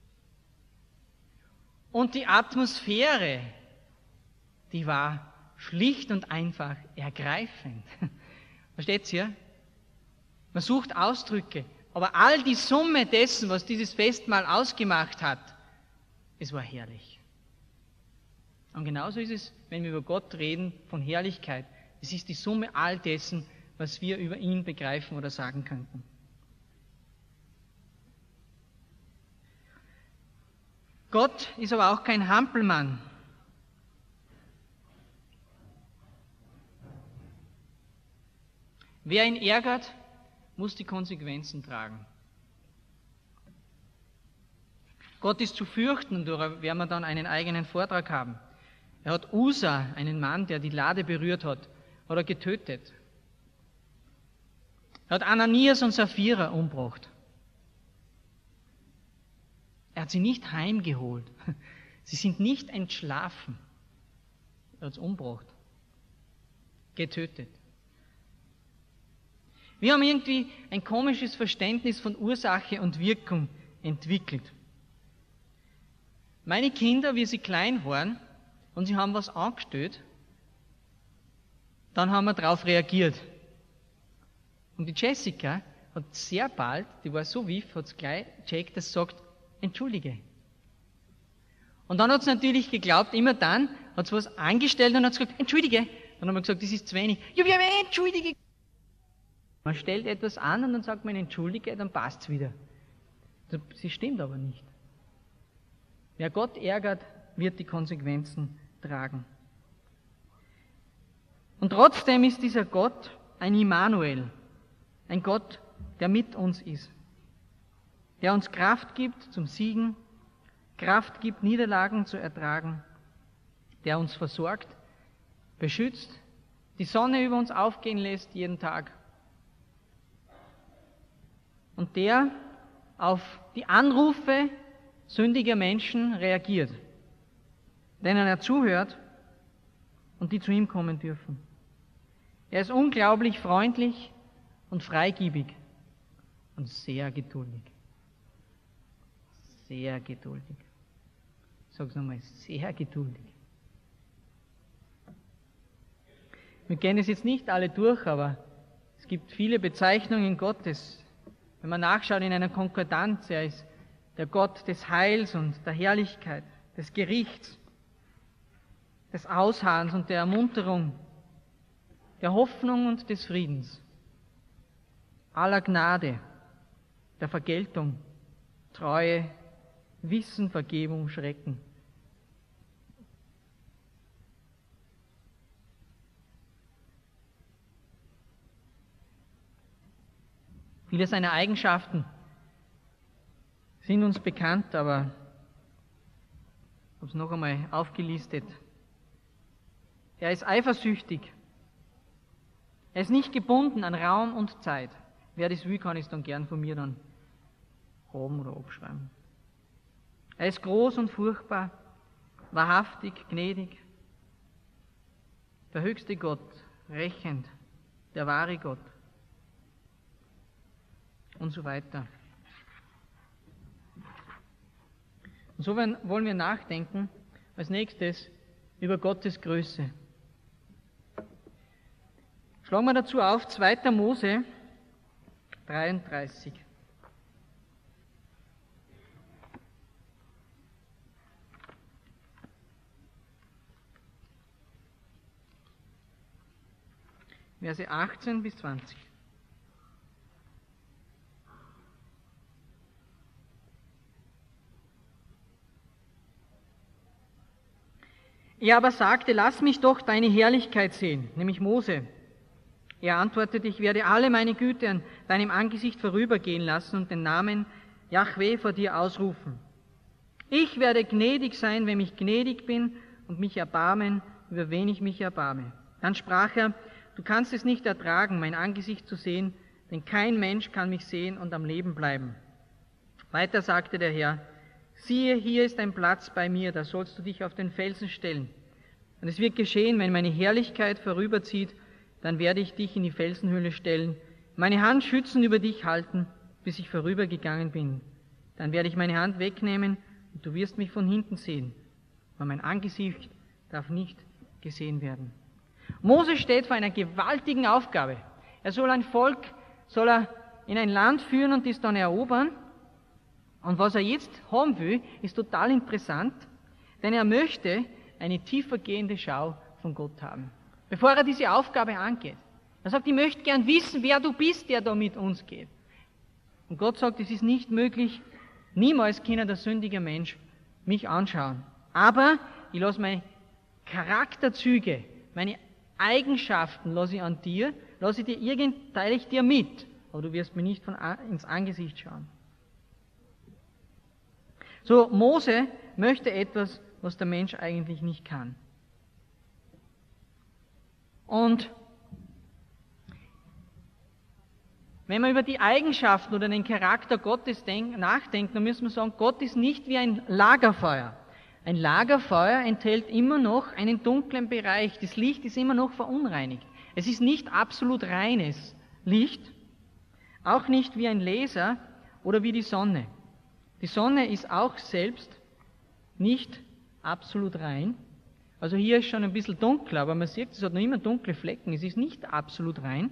Und die Atmosphäre, die war schlicht und einfach ergreifend. Versteht ihr? Man sucht Ausdrücke, aber all die Summe dessen, was dieses Festmahl ausgemacht hat, es war herrlich. Und genauso ist es, wenn wir über Gott reden, von Herrlichkeit. Es ist die Summe all dessen, was wir über ihn begreifen oder sagen könnten. Gott ist aber auch kein Hampelmann. Wer ihn ärgert, muss die Konsequenzen tragen. Gott ist zu fürchten, darüber werden wir dann einen eigenen Vortrag haben. Er hat Usa, einen Mann, der die Lade berührt hat, getötet. Er hat Ananias und Sapphira umgebracht. Er hat sie nicht heimgeholt. Sie sind nicht entschlafen. Er hat sie umgebracht. Getötet. Wir haben irgendwie ein komisches Verständnis von Ursache und Wirkung entwickelt. Meine Kinder, wie sie klein waren und sie haben was angestellt, dann haben wir darauf reagiert. Und die Jessica hat sehr bald, die war so wiff, hat es gleich gecheckt, dass sie sagt, entschuldige. Und dann hat sie natürlich geglaubt, immer dann, hat sie was angestellt und hat gesagt, entschuldige. Dann haben wir gesagt, das ist zu wenig. Ja, wir haben entschuldige. Man stellt etwas an und dann sagt man entschuldige, dann passt es wieder. Sie stimmt aber nicht. Wer Gott ärgert, wird die Konsequenzen tragen. Und trotzdem ist dieser Gott ein Immanuel, ein Gott, der mit uns ist, der uns Kraft gibt zum Siegen, Kraft gibt, Niederlagen zu ertragen, der uns versorgt, beschützt, die Sonne über uns aufgehen lässt jeden Tag und der auf die Anrufe sündiger Menschen reagiert, denen er zuhört und die zu ihm kommen dürfen. Er ist unglaublich freundlich, und freigebig und sehr geduldig. Sehr geduldig. Ich sage es nochmal, sehr geduldig. Wir kennen es jetzt nicht alle durch, aber es gibt viele Bezeichnungen Gottes. Wenn man nachschaut in einer Konkordanz, er ist der Gott des Heils und der Herrlichkeit, des Gerichts, des Ausharrens und der Ermunterung, der Hoffnung und des Friedens, aller Gnade, der Vergeltung, Treue, Wissen, Vergebung, Schrecken. Viele seiner Eigenschaften sind uns bekannt, aber ich habe es noch einmal aufgelistet. Er ist eifersüchtig. Er ist nicht gebunden an Raum und Zeit. Wer das will, kann es dann gern von mir dann haben oder abschreiben. Er ist groß und furchtbar, wahrhaftig, gnädig, der höchste Gott, rächend, der wahre Gott und so weiter. Und so wollen wir nachdenken als nächstes über Gottes Größe. Schlagen wir dazu auf 2. Mose 33. Verse 18 bis 20. Er aber sagte, lass mich doch deine Herrlichkeit sehen, nämlich Mose. Er antwortete, ich werde alle meine Güte an deinem Angesicht vorübergehen lassen und den Namen Jahwe vor dir ausrufen. Ich werde gnädig sein, wenn ich gnädig bin, und mich erbarmen, über wen ich mich erbarme. Dann sprach er, du kannst es nicht ertragen, mein Angesicht zu sehen, denn kein Mensch kann mich sehen und am Leben bleiben. Weiter sagte der Herr, siehe, hier ist ein Platz bei mir, da sollst du dich auf den Felsen stellen. Und es wird geschehen, wenn meine Herrlichkeit vorüberzieht, dann werde ich dich in die Felsenhöhle stellen, meine Hand schützen über dich halten, bis ich vorübergegangen bin. Dann werde ich meine Hand wegnehmen und du wirst mich von hinten sehen, weil mein Angesicht darf nicht gesehen werden. Mose steht vor einer gewaltigen Aufgabe. Er soll ein Volk, in ein Land führen und es dann erobern. Und was er jetzt haben will, ist total interessant, denn er möchte eine tiefergehende Schau von Gott haben, bevor er diese Aufgabe angeht. Er sagt, ich möchte gern wissen, wer du bist, der da mit uns geht. Und Gott sagt, es ist nicht möglich, niemals kann der sündige Mensch mich anschauen. Aber ich lasse meine Charakterzüge, meine Eigenschaften lasse ich an dir, teile ich dir mit, aber du wirst mir nicht ins Angesicht schauen. So, Mose möchte etwas, was der Mensch eigentlich nicht kann. Und wenn man über die Eigenschaften oder den Charakter Gottes nachdenkt, dann müssen wir sagen, Gott ist nicht wie ein Lagerfeuer. Ein Lagerfeuer enthält immer noch einen dunklen Bereich. Das Licht ist immer noch verunreinigt. Es ist nicht absolut reines Licht, auch nicht wie ein Laser oder wie die Sonne. Die Sonne ist auch selbst nicht absolut rein. Also hier ist schon ein bisschen dunkler, aber man sieht, es hat noch immer dunkle Flecken. Es ist nicht absolut rein.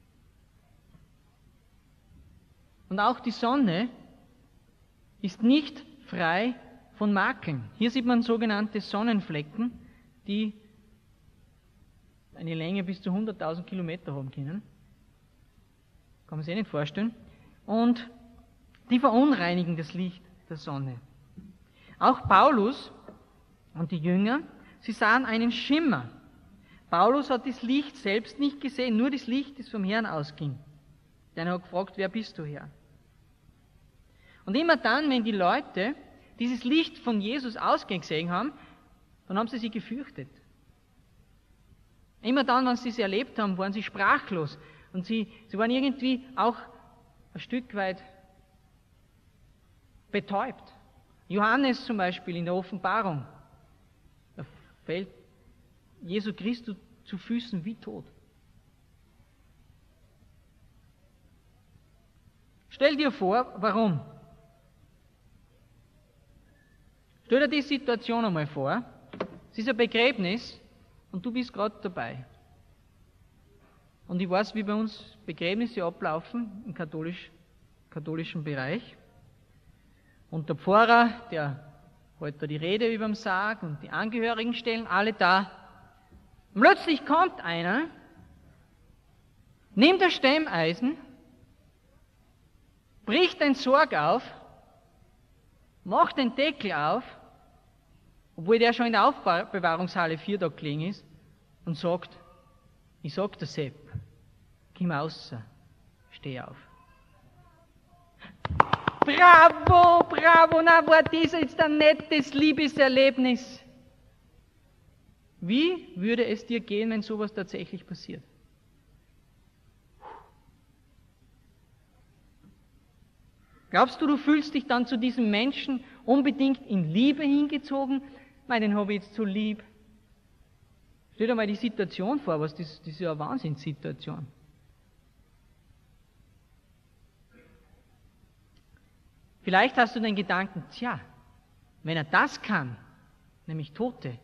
Und auch die Sonne ist nicht frei von Makeln. Hier sieht man sogenannte Sonnenflecken, die eine Länge bis zu 100.000 Kilometer haben können. Kann man sich nicht vorstellen. Und die verunreinigen das Licht der Sonne. Auch Paulus und die Jünger, sie sahen einen Schimmer. Paulus hat das Licht selbst nicht gesehen, nur das Licht, das vom Herrn ausging. Der hat gefragt, wer bist du, Herr? Und immer dann, wenn die Leute dieses Licht von Jesus ausgehen gesehen haben, dann haben sie sich gefürchtet. Immer dann, wenn sie es erlebt haben, waren sie sprachlos. Und sie waren irgendwie auch ein Stück weit betäubt. Johannes zum Beispiel in der Offenbarung, da fällt Jesu Christus zu Füßen wie tot. Stell dir vor, warum? Stell dir die Situation einmal vor, es ist ein Begräbnis und du bist gerade dabei. Und ich weiß, wie bei uns Begräbnisse ablaufen im katholischen Bereich. Und der Pfarrer, der hält da die Rede über dem Sarg und die Angehörigen stehen alle da. Und plötzlich kommt einer, nimmt ein Stemmeisen, bricht den Sarg auf, macht den Deckel auf, obwohl der schon in der Aufbewahrungshalle 4 Tage gelegen ist, und sagt, ich sag der Sepp, komm raus, steh auf. Bravo, bravo, na war das jetzt ein nettes Liebeserlebnis. Wie würde es dir gehen, wenn sowas tatsächlich passiert? Glaubst du, du fühlst dich dann zu diesem Menschen unbedingt in Liebe hingezogen? Nein, den habe ich jetzt so lieb. Stell dir mal die Situation vor, das ist ja eine Wahnsinnssituation. Vielleicht hast du den Gedanken, tja, wenn er das kann, nämlich Tote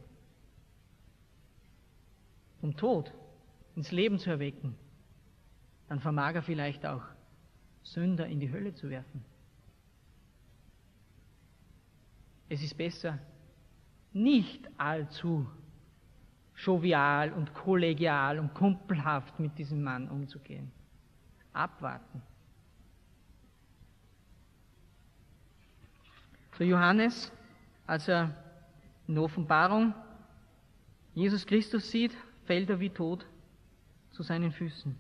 vom Tod ins Leben zu erwecken, dann vermag er vielleicht auch Sünder in die Hölle zu werfen. Es ist besser, nicht allzu jovial und kollegial und kumpelhaft mit diesem Mann umzugehen. Abwarten. So Johannes, als er in der Offenbarung Jesus Christus sieht, fällt er wie tot zu seinen Füßen.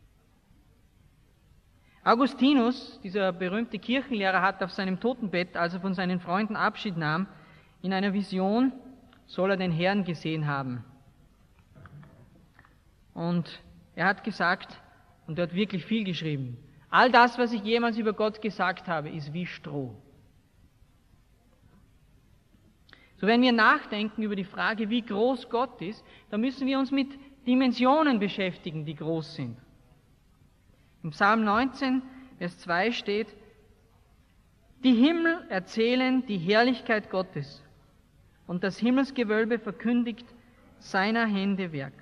Augustinus, dieser berühmte Kirchenlehrer, hat auf seinem Totenbett, als er von seinen Freunden Abschied nahm, in einer Vision soll er den Herrn gesehen haben. Und er hat gesagt, und er hat wirklich viel geschrieben, all das, was ich jemals über Gott gesagt habe, ist wie Stroh. So, wenn wir nachdenken über die Frage, wie groß Gott ist, dann müssen wir uns mit Dimensionen beschäftigen, die groß sind. Im Psalm 19, Vers 2 steht, die Himmel erzählen die Herrlichkeit Gottes und das Himmelsgewölbe verkündigt seiner Hände Werk.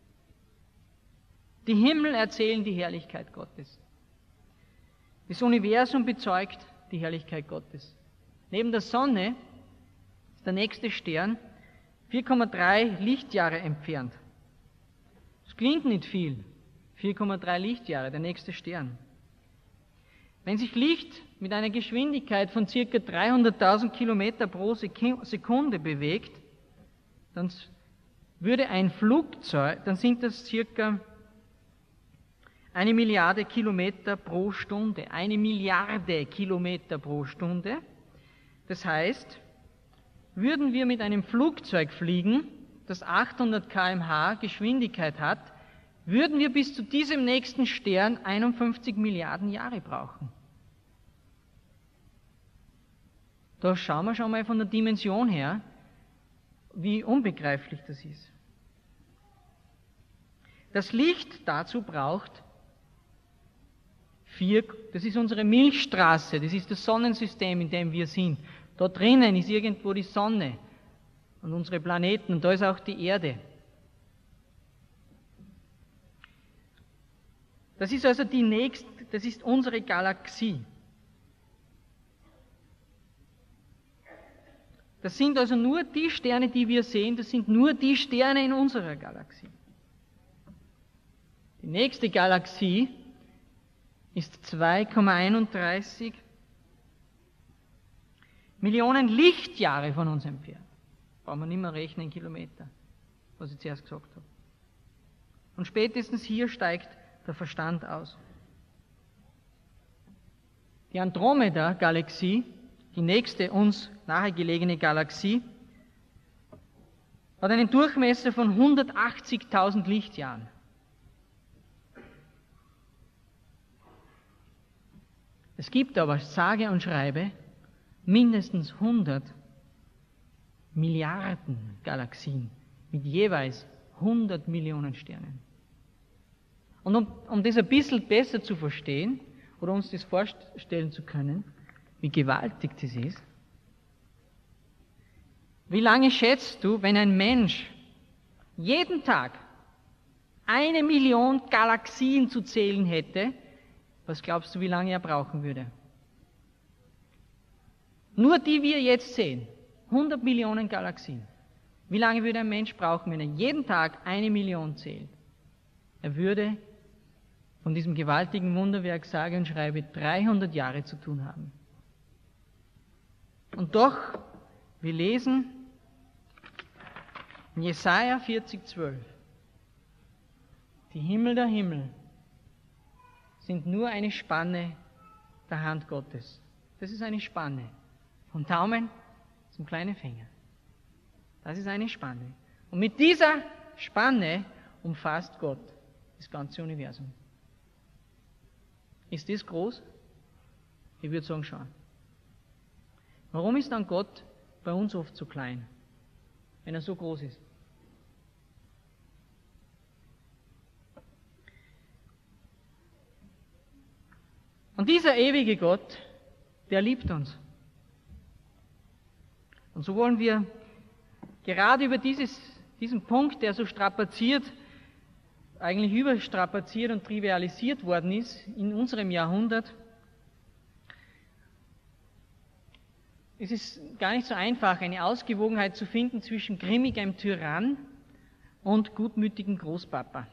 Die Himmel erzählen die Herrlichkeit Gottes. Das Universum bezeugt die Herrlichkeit Gottes. Neben der Sonne ist der nächste Stern 4,3 Lichtjahre entfernt. Das klingt nicht viel. 4,3 Lichtjahre, der nächste Stern. Wenn sich Licht mit einer Geschwindigkeit von ca. 300.000 Kilometer pro Sekunde bewegt, dann würde ein Flugzeug, dann sind das ca. 1 Milliarde Kilometer pro Stunde. 1 Milliarde Kilometer pro Stunde. Das heißt, würden wir mit einem Flugzeug fliegen, das 800 km/h Geschwindigkeit hat, würden wir bis zu diesem nächsten Stern 51 Milliarden Jahre brauchen. Da schauen wir schon mal von der Dimension her, wie unbegreiflich das ist. Das Licht dazu braucht das ist unsere Milchstraße, das ist das Sonnensystem, in dem wir sind. Da drinnen ist irgendwo die Sonne und unsere Planeten und da ist auch die Erde. Das ist also das ist unsere Galaxie. Das sind also nur die Sterne, die wir sehen, das sind nur die Sterne in unserer Galaxie. Die nächste Galaxie ist 2,31 Millionen Lichtjahre von uns entfernt. Brauchen wir nicht mehr rechnen in Kilometer, was ich zuerst gesagt habe. Und spätestens hier steigt der Verstand aus. Die Andromeda-Galaxie, die nächste uns nahegelegene Galaxie, hat einen Durchmesser von 180.000 Lichtjahren. Es gibt aber, sage und schreibe, mindestens 100 Milliarden Galaxien mit jeweils 100 Millionen Sternen. Und um das ein bisschen besser zu verstehen oder uns das vorstellen zu können, wie gewaltig das ist. Wie lange schätzt du, wenn ein Mensch jeden Tag 1 Million Galaxien zu zählen hätte, was glaubst du, wie lange er brauchen würde? Nur die wir jetzt sehen, 100 Millionen Galaxien. Wie lange würde ein Mensch brauchen, wenn er jeden Tag 1 Million zählt? Er würde von diesem gewaltigen Wunderwerk sage und schreibe 300 Jahre zu tun haben. Und doch, wir lesen in Jesaja 40,12, die Himmel der Himmel sind nur eine Spanne der Hand Gottes. Das ist eine Spanne. Vom Daumen zum kleinen Finger. Das ist eine Spanne. Und mit dieser Spanne umfasst Gott das ganze Universum. Ist das groß? Ich würde sagen schon. Warum ist dann Gott bei uns oft so klein, wenn er so groß ist? Und dieser ewige Gott, der liebt uns. Und so wollen wir gerade über diesen Punkt, der so strapaziert, eigentlich überstrapaziert und trivialisiert worden ist in unserem Jahrhundert, es ist gar nicht so einfach, eine Ausgewogenheit zu finden zwischen grimmigem Tyrann und gutmütigem Großvater.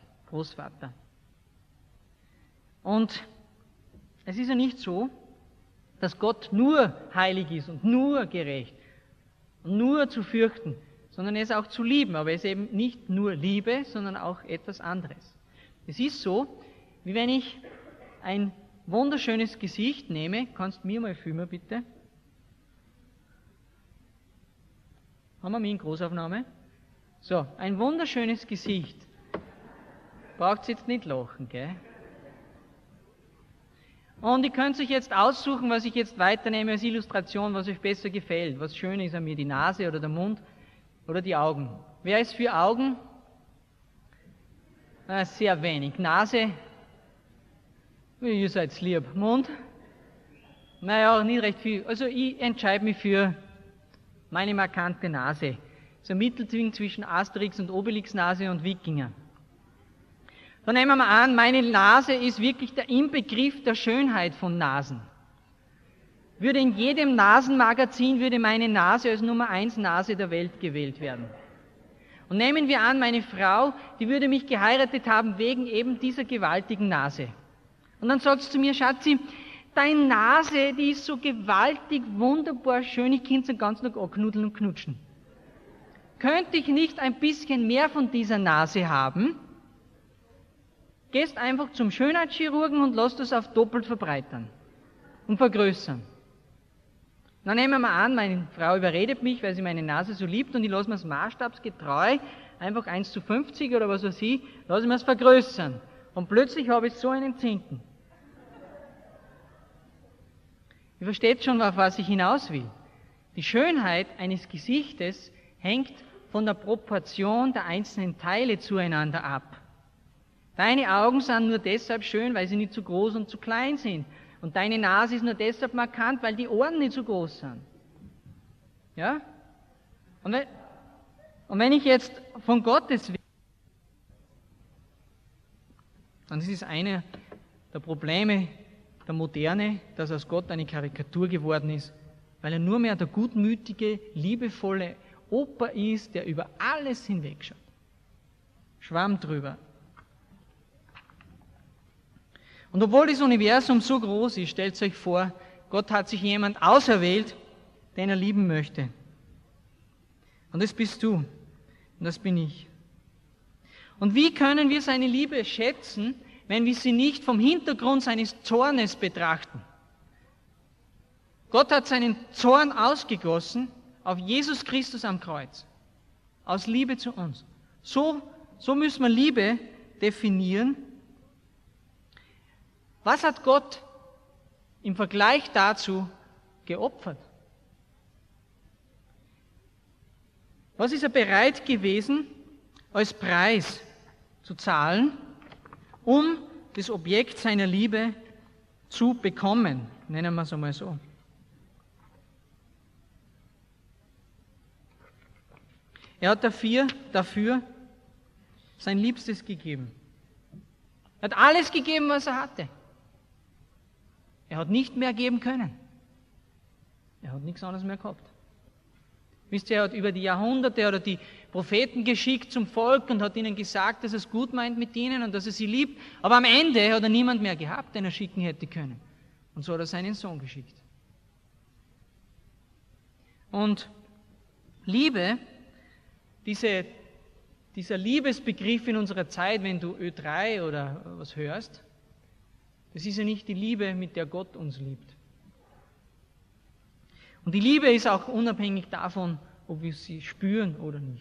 Und es ist ja nicht so, dass Gott nur heilig ist und nur gerecht und nur zu fürchten, sondern er ist auch zu lieben, aber es ist eben nicht nur Liebe, sondern auch etwas anderes. Es ist so, wie wenn ich ein wunderschönes Gesicht nehme, kannst du mir mal filmen bitte? Haben wir mich in Großaufnahme? So, ein wunderschönes Gesicht. Braucht jetzt nicht lachen, gell? Und ihr könnt euch jetzt aussuchen, was ich jetzt weiternehme als Illustration, was euch besser gefällt. Was schön ist an mir, die Nase oder der Mund oder die Augen. Wer ist für Augen? Sehr wenig. Nase? Ihr seid lieb. Mund? Naja, nicht recht viel. Also ich entscheide mich für meine markante Nase. So ein Mittelding zwischen Asterix und Obelix-Nase und Wikinger. Dann nehmen wir an, meine Nase ist wirklich der Inbegriff der Schönheit von Nasen. Würde in jedem Nasenmagazin würde meine Nase als Nummer 1 Nase der Welt gewählt werden. Und nehmen wir an, meine Frau, die würde mich geheiratet haben wegen eben dieser gewaltigen Nase. Und dann sagt sie zu mir, Schatzi, deine Nase, die ist so gewaltig, wunderbar schön, ich könnte den ganzen Tag anknuddeln und knutschen. Könnte ich nicht ein bisschen mehr von dieser Nase haben? Gehst einfach zum Schönheitschirurgen und lass das auf doppelt verbreitern und vergrößern. Dann nehmen wir an, meine Frau überredet mich, weil sie meine Nase so liebt und ich lasse mir es maßstabsgetreu, einfach 1:50 oder was weiß ich, lasse ich mir es vergrößern. Und plötzlich habe ich so einen Zinken. Ihr versteht schon, auf was ich hinaus will. Die Schönheit eines Gesichtes hängt von der Proportion der einzelnen Teile zueinander ab. Deine Augen sind nur deshalb schön, weil sie nicht zu groß und zu klein sind. Und deine Nase ist nur deshalb markant, weil die Ohren nicht so groß sind. Ja? Und wenn ich jetzt von Gottes Willen, dann ist es einer der Probleme der Moderne, dass aus Gott eine Karikatur geworden ist, weil er nur mehr der gutmütige, liebevolle Opa ist, der über alles hinwegschaut. Schwamm drüber. Und obwohl das Universum so groß ist, stellt euch vor, Gott hat sich jemand auserwählt, den er lieben möchte. Und das bist du. Und das bin ich. Und wie können wir seine Liebe schätzen, wenn wir sie nicht vom Hintergrund seines Zornes betrachten? Gott hat seinen Zorn ausgegossen auf Jesus Christus am Kreuz. Aus Liebe zu uns. So müssen wir Liebe definieren. Was hat Gott im Vergleich dazu geopfert? Was ist er bereit gewesen, als Preis zu zahlen, um das Objekt seiner Liebe zu bekommen, nennen wir es einmal so. Er hat dafür sein Liebstes gegeben. Er hat alles gegeben, was er hatte. Er hat nicht mehr geben können. Er hat nichts anderes mehr gehabt. Wisst ihr, er hat über die Jahrhunderte oder die Propheten geschickt zum Volk und hat ihnen gesagt, dass er es gut meint mit ihnen und dass er sie liebt. Aber am Ende hat er niemand mehr gehabt, den er schicken hätte können. Und so hat er seinen Sohn geschickt. Und Liebe, dieser Liebesbegriff in unserer Zeit, wenn du Ö3 oder was hörst, das ist ja nicht die Liebe, mit der Gott uns liebt. Und die Liebe ist auch unabhängig davon, ob wir sie spüren oder nicht.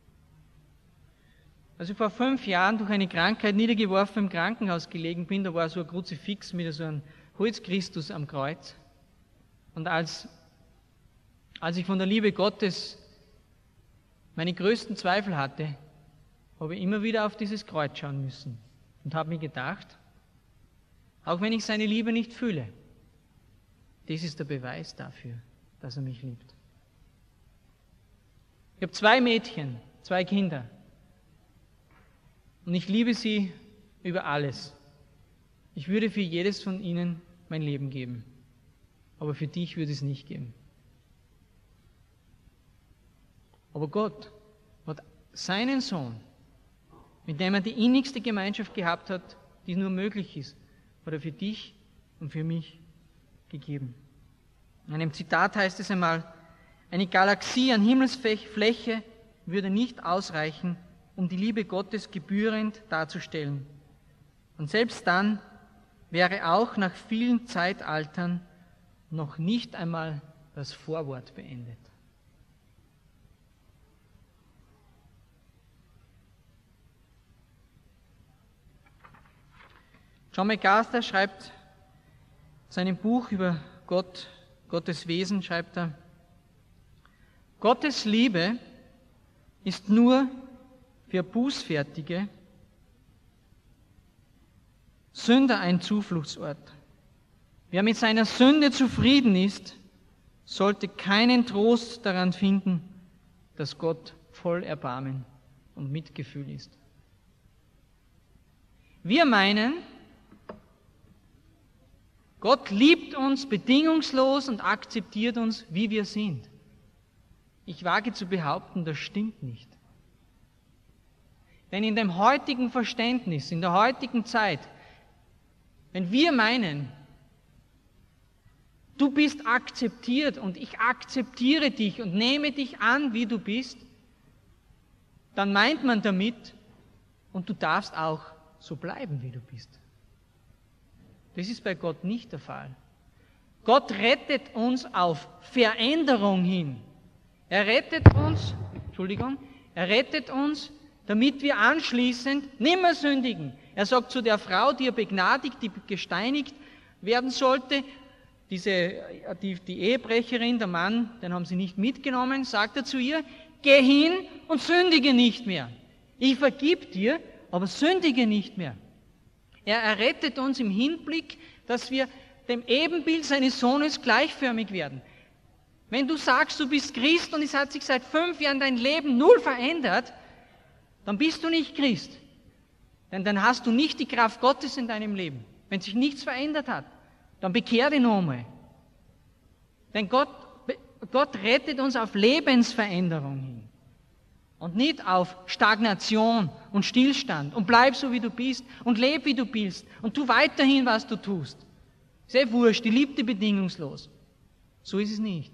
Als ich vor 5 Jahren durch eine Krankheit niedergeworfen im Krankenhaus gelegen bin, da war so ein Kruzifix mit so einem Holzchristus am Kreuz. Und als ich von der Liebe Gottes meine größten Zweifel hatte, habe ich immer wieder auf dieses Kreuz schauen müssen und habe mir gedacht, auch wenn ich seine Liebe nicht fühle, das ist der Beweis dafür, dass er mich liebt. Ich habe 2 Mädchen, 2 Kinder und ich liebe sie über alles. Ich würde für jedes von ihnen mein Leben geben, aber für dich würde ich es nicht geben. Aber Gott hat seinen Sohn, mit dem er die innigste Gemeinschaft gehabt hat, die nur möglich ist, hat er für dich und für mich gegeben. In einem Zitat heißt es einmal, eine Galaxie an Himmelsfläche würde nicht ausreichen, um die Liebe Gottes gebührend darzustellen. Und selbst dann wäre auch nach vielen Zeitaltern noch nicht einmal das Vorwort beendet. John MacArthur schreibt seinem Buch über Gottes Wesen, schreibt er, Gottes Liebe ist nur für bußfertige Sünder ein Zufluchtsort. Wer mit seiner Sünde zufrieden ist, sollte keinen Trost daran finden, dass Gott voll Erbarmen und Mitgefühl ist. Wir meinen, Gott liebt uns bedingungslos und akzeptiert uns, wie wir sind. Ich wage zu behaupten, das stimmt nicht. Denn in dem heutigen Verständnis, in der heutigen Zeit, wenn wir meinen, du bist akzeptiert und ich akzeptiere dich und nehme dich an, wie du bist, dann meint man damit, und du darfst auch so bleiben, wie du bist. Das ist bei Gott nicht der Fall. Gott rettet uns auf Veränderung hin. Er rettet uns, damit wir anschließend nimmer sündigen. Er sagt zu der Frau, die er begnadigt, die gesteinigt werden sollte, die Ehebrecherin, der Mann, den haben sie nicht mitgenommen, sagt er zu ihr, geh hin und sündige nicht mehr. Ich vergib dir, aber sündige nicht mehr. Er errettet uns im Hinblick, dass wir dem Ebenbild seines Sohnes gleichförmig werden. Wenn du sagst, du bist Christ und es hat sich seit 5 Jahren dein Leben null verändert, dann bist du nicht Christ. Denn dann hast du nicht die Kraft Gottes in deinem Leben. Wenn sich nichts verändert hat, dann bekehr dich nochmal. Denn Gott rettet uns auf Lebensveränderung hin. Und nicht auf Stagnation und Stillstand. Und bleib so, wie du bist. Und leb, wie du bist. Und tu weiterhin, was du tust. Ist eh wurscht, die liebt dich bedingungslos. So ist es nicht.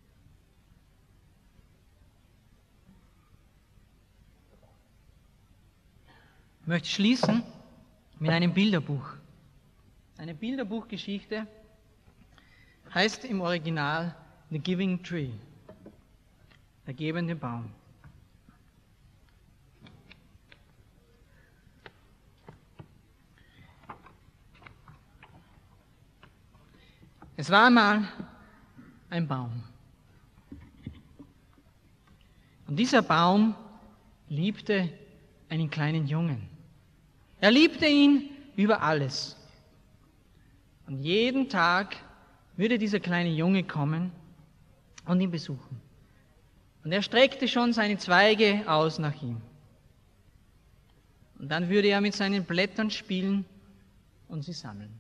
Ich möchte schließen mit einem Bilderbuch. Eine Bilderbuchgeschichte heißt im Original The Giving Tree, der gebende Baum. Es war einmal ein Baum. Und dieser Baum liebte einen kleinen Jungen. Er liebte ihn über alles. Und jeden Tag würde dieser kleine Junge kommen und ihn besuchen. Und er streckte schon seine Zweige aus nach ihm. Und dann würde er mit seinen Blättern spielen und sie sammeln.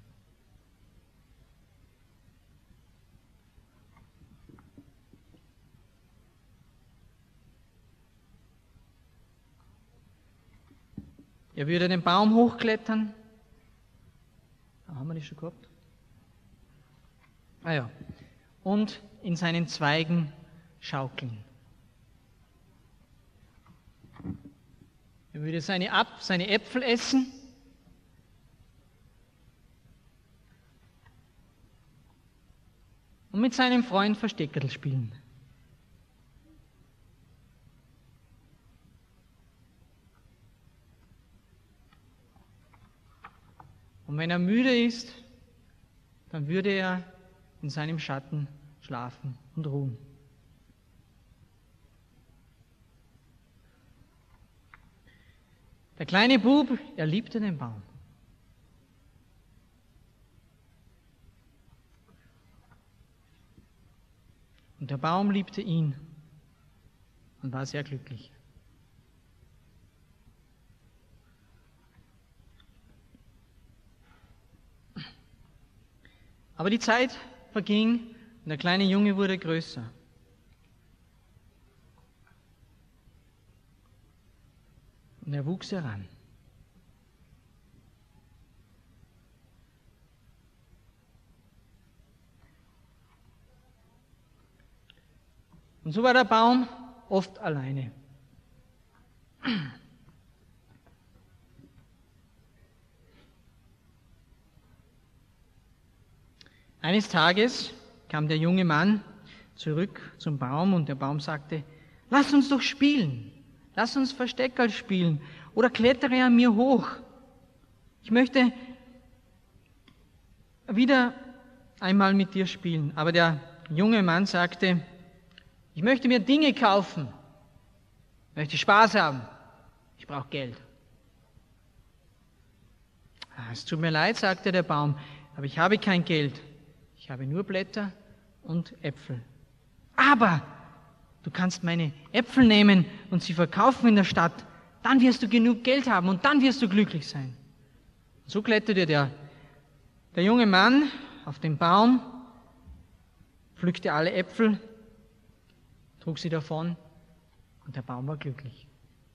Er würde den Baum hochklettern. Haben wir das schon gehabt? Ah ja. Und in seinen Zweigen schaukeln. Er würde seine Äpfel essen. Und mit seinem Freund Versteckerl spielen. Und wenn er müde ist, dann würde er in seinem Schatten schlafen und ruhen. Der kleine Bub, er liebte den Baum. Und der Baum liebte ihn und war sehr glücklich. Aber die Zeit verging und der kleine Junge wurde größer. Und er wuchs heran. Und so war der Baum oft alleine. Eines Tages kam der junge Mann zurück zum Baum und der Baum sagte, lass uns doch spielen, lass uns Versteckerl spielen oder klettere an mir hoch. Ich möchte wieder einmal mit dir spielen. Aber der junge Mann sagte, ich möchte mir Dinge kaufen, ich möchte Spaß haben, ich brauche Geld. Es tut mir leid, sagte der Baum, aber ich habe kein Geld. Ich habe nur Blätter und Äpfel. Aber du kannst meine Äpfel nehmen und sie verkaufen in der Stadt. Dann wirst du genug Geld haben und dann wirst du glücklich sein. So kletterte der junge Mann auf den Baum, pflückte alle Äpfel, trug sie davon und der Baum war glücklich.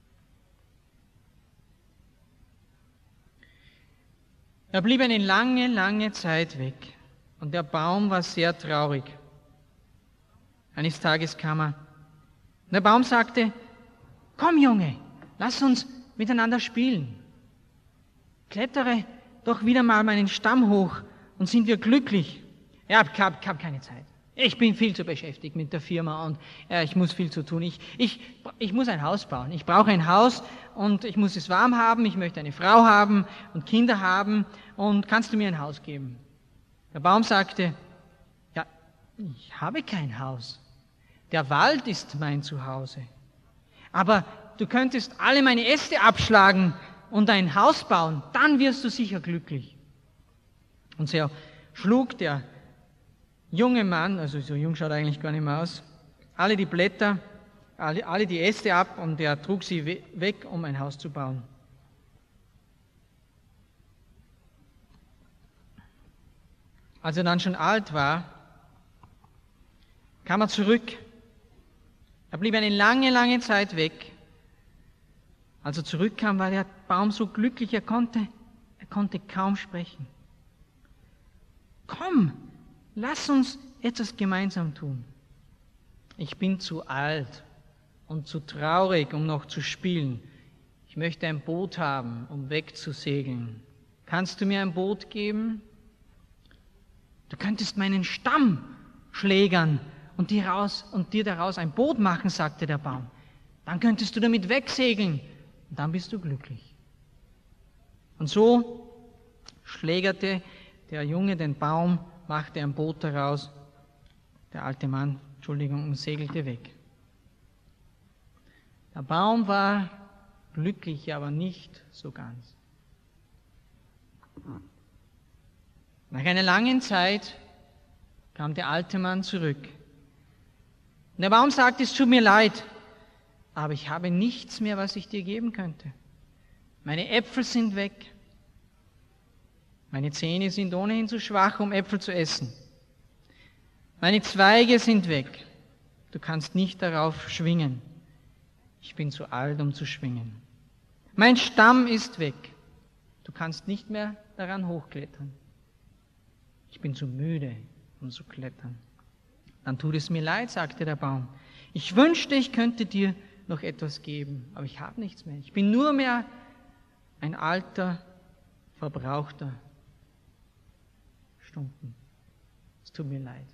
Er blieb eine lange, lange Zeit weg. Und der Baum war sehr traurig. Eines Tages kam er. Und der Baum sagte, komm Junge, lass uns miteinander spielen. Klettere doch wieder mal meinen Stamm hoch und sind wir glücklich. Ich hab keine Zeit. Ich bin viel zu beschäftigt mit der Firma und ich muss viel zu tun. Ich muss ein Haus bauen. Ich brauche ein Haus und ich muss es warm haben. Ich möchte eine Frau haben und Kinder haben. Und kannst du mir ein Haus geben? Der Baum sagte, ja, ich habe kein Haus. Der Wald ist mein Zuhause. Aber du könntest alle meine Äste abschlagen und ein Haus bauen, dann wirst du sicher glücklich. Und so schlug der junge Mann, also so jung schaut er eigentlich gar nicht mehr aus, alle die Blätter, alle die Äste ab und er trug sie weg, um ein Haus zu bauen. Als er dann schon alt war, kam er zurück. Er blieb eine lange, lange Zeit weg. Als er zurückkam, war der Baum so glücklich, er konnte kaum sprechen. Komm, lass uns etwas gemeinsam tun. Ich bin zu alt und zu traurig, um noch zu spielen. Ich möchte ein Boot haben, um wegzusegeln. Kannst du mir ein Boot geben? Du könntest meinen Stamm schlägern und dir daraus ein Boot machen, sagte der Baum. Dann könntest du damit wegsegeln und dann bist du glücklich. Und so schlägerte der Junge den Baum, machte ein Boot daraus, der alte Mann, und segelte weg. Der Baum war glücklich, aber nicht so ganz. Nach einer langen Zeit kam der alte Mann zurück. Und der Baum sagte, es tut mir leid, aber ich habe nichts mehr, was ich dir geben könnte. Meine Äpfel sind weg. Meine Zähne sind ohnehin zu schwach, um Äpfel zu essen. Meine Zweige sind weg. Du kannst nicht darauf schwingen. Ich bin zu alt, um zu schwingen. Mein Stamm ist weg. Du kannst nicht mehr daran hochklettern. Ich bin zu müde, um zu klettern. Dann tut es mir leid, sagte der Baum. Ich wünschte, ich könnte dir noch etwas geben, aber ich habe nichts mehr. Ich bin nur mehr ein alter, verbrauchter Stumpen. Es tut mir leid.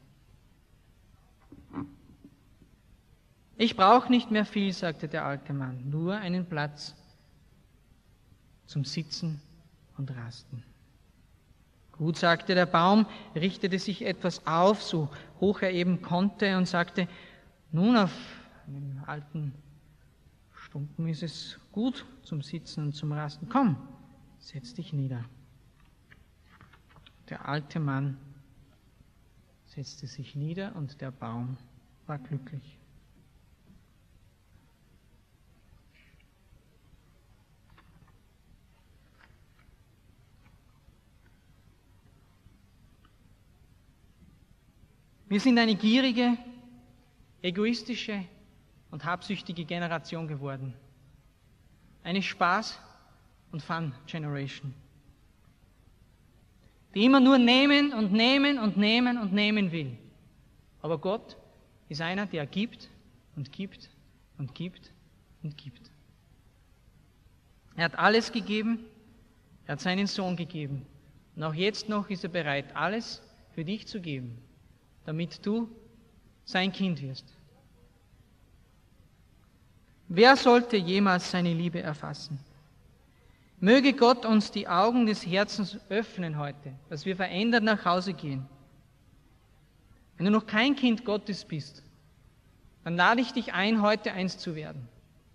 Ich brauche nicht mehr viel, sagte der alte Mann, nur einen Platz zum Sitzen und Rasten. Gut, sagte der Baum, richtete sich etwas auf, so hoch er eben konnte, und sagte, nun, auf einem alten Stumpen ist es gut zum Sitzen und zum Rasten. Komm, setz dich nieder. Der alte Mann setzte sich nieder und der Baum war glücklich. Wir sind eine gierige, egoistische und habsüchtige Generation geworden. Eine Spaß- und Fun-Generation, die immer nur nehmen und nehmen und nehmen und nehmen will. Aber Gott ist einer, der gibt und gibt und gibt und gibt. Er hat alles gegeben, er hat seinen Sohn gegeben. Und auch jetzt noch ist er bereit, alles für dich zu geben, damit du sein Kind wirst. Wer sollte jemals seine Liebe erfassen? Möge Gott uns die Augen des Herzens öffnen heute, dass wir verändert nach Hause gehen. Wenn du noch kein Kind Gottes bist, dann lade ich dich ein, heute eins zu werden.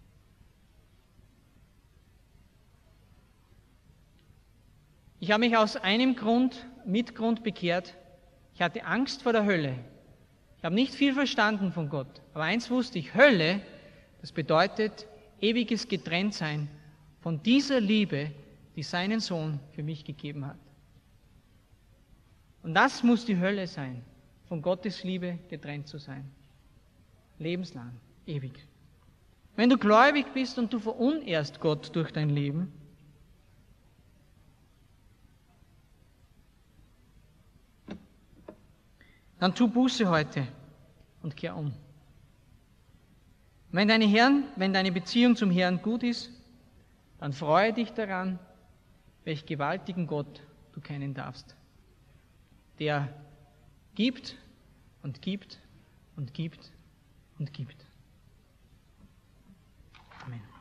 Ich habe mich aus einem Mitgrund bekehrt. Ich hatte Angst vor der Hölle. Ich habe nicht viel verstanden von Gott. Aber eins wusste ich, Hölle, das bedeutet ewiges Getrenntsein von dieser Liebe, die seinen Sohn für mich gegeben hat. Und das muss die Hölle sein, von Gottes Liebe getrennt zu sein. Lebenslang, ewig. Wenn du gläubig bist und du verunehrst Gott durch dein Leben, dann tu Buße heute und kehr um. Wenn deine Beziehung zum Herrn gut ist, dann freue dich daran, welch gewaltigen Gott du kennen darfst, der gibt und gibt und gibt und gibt. Amen.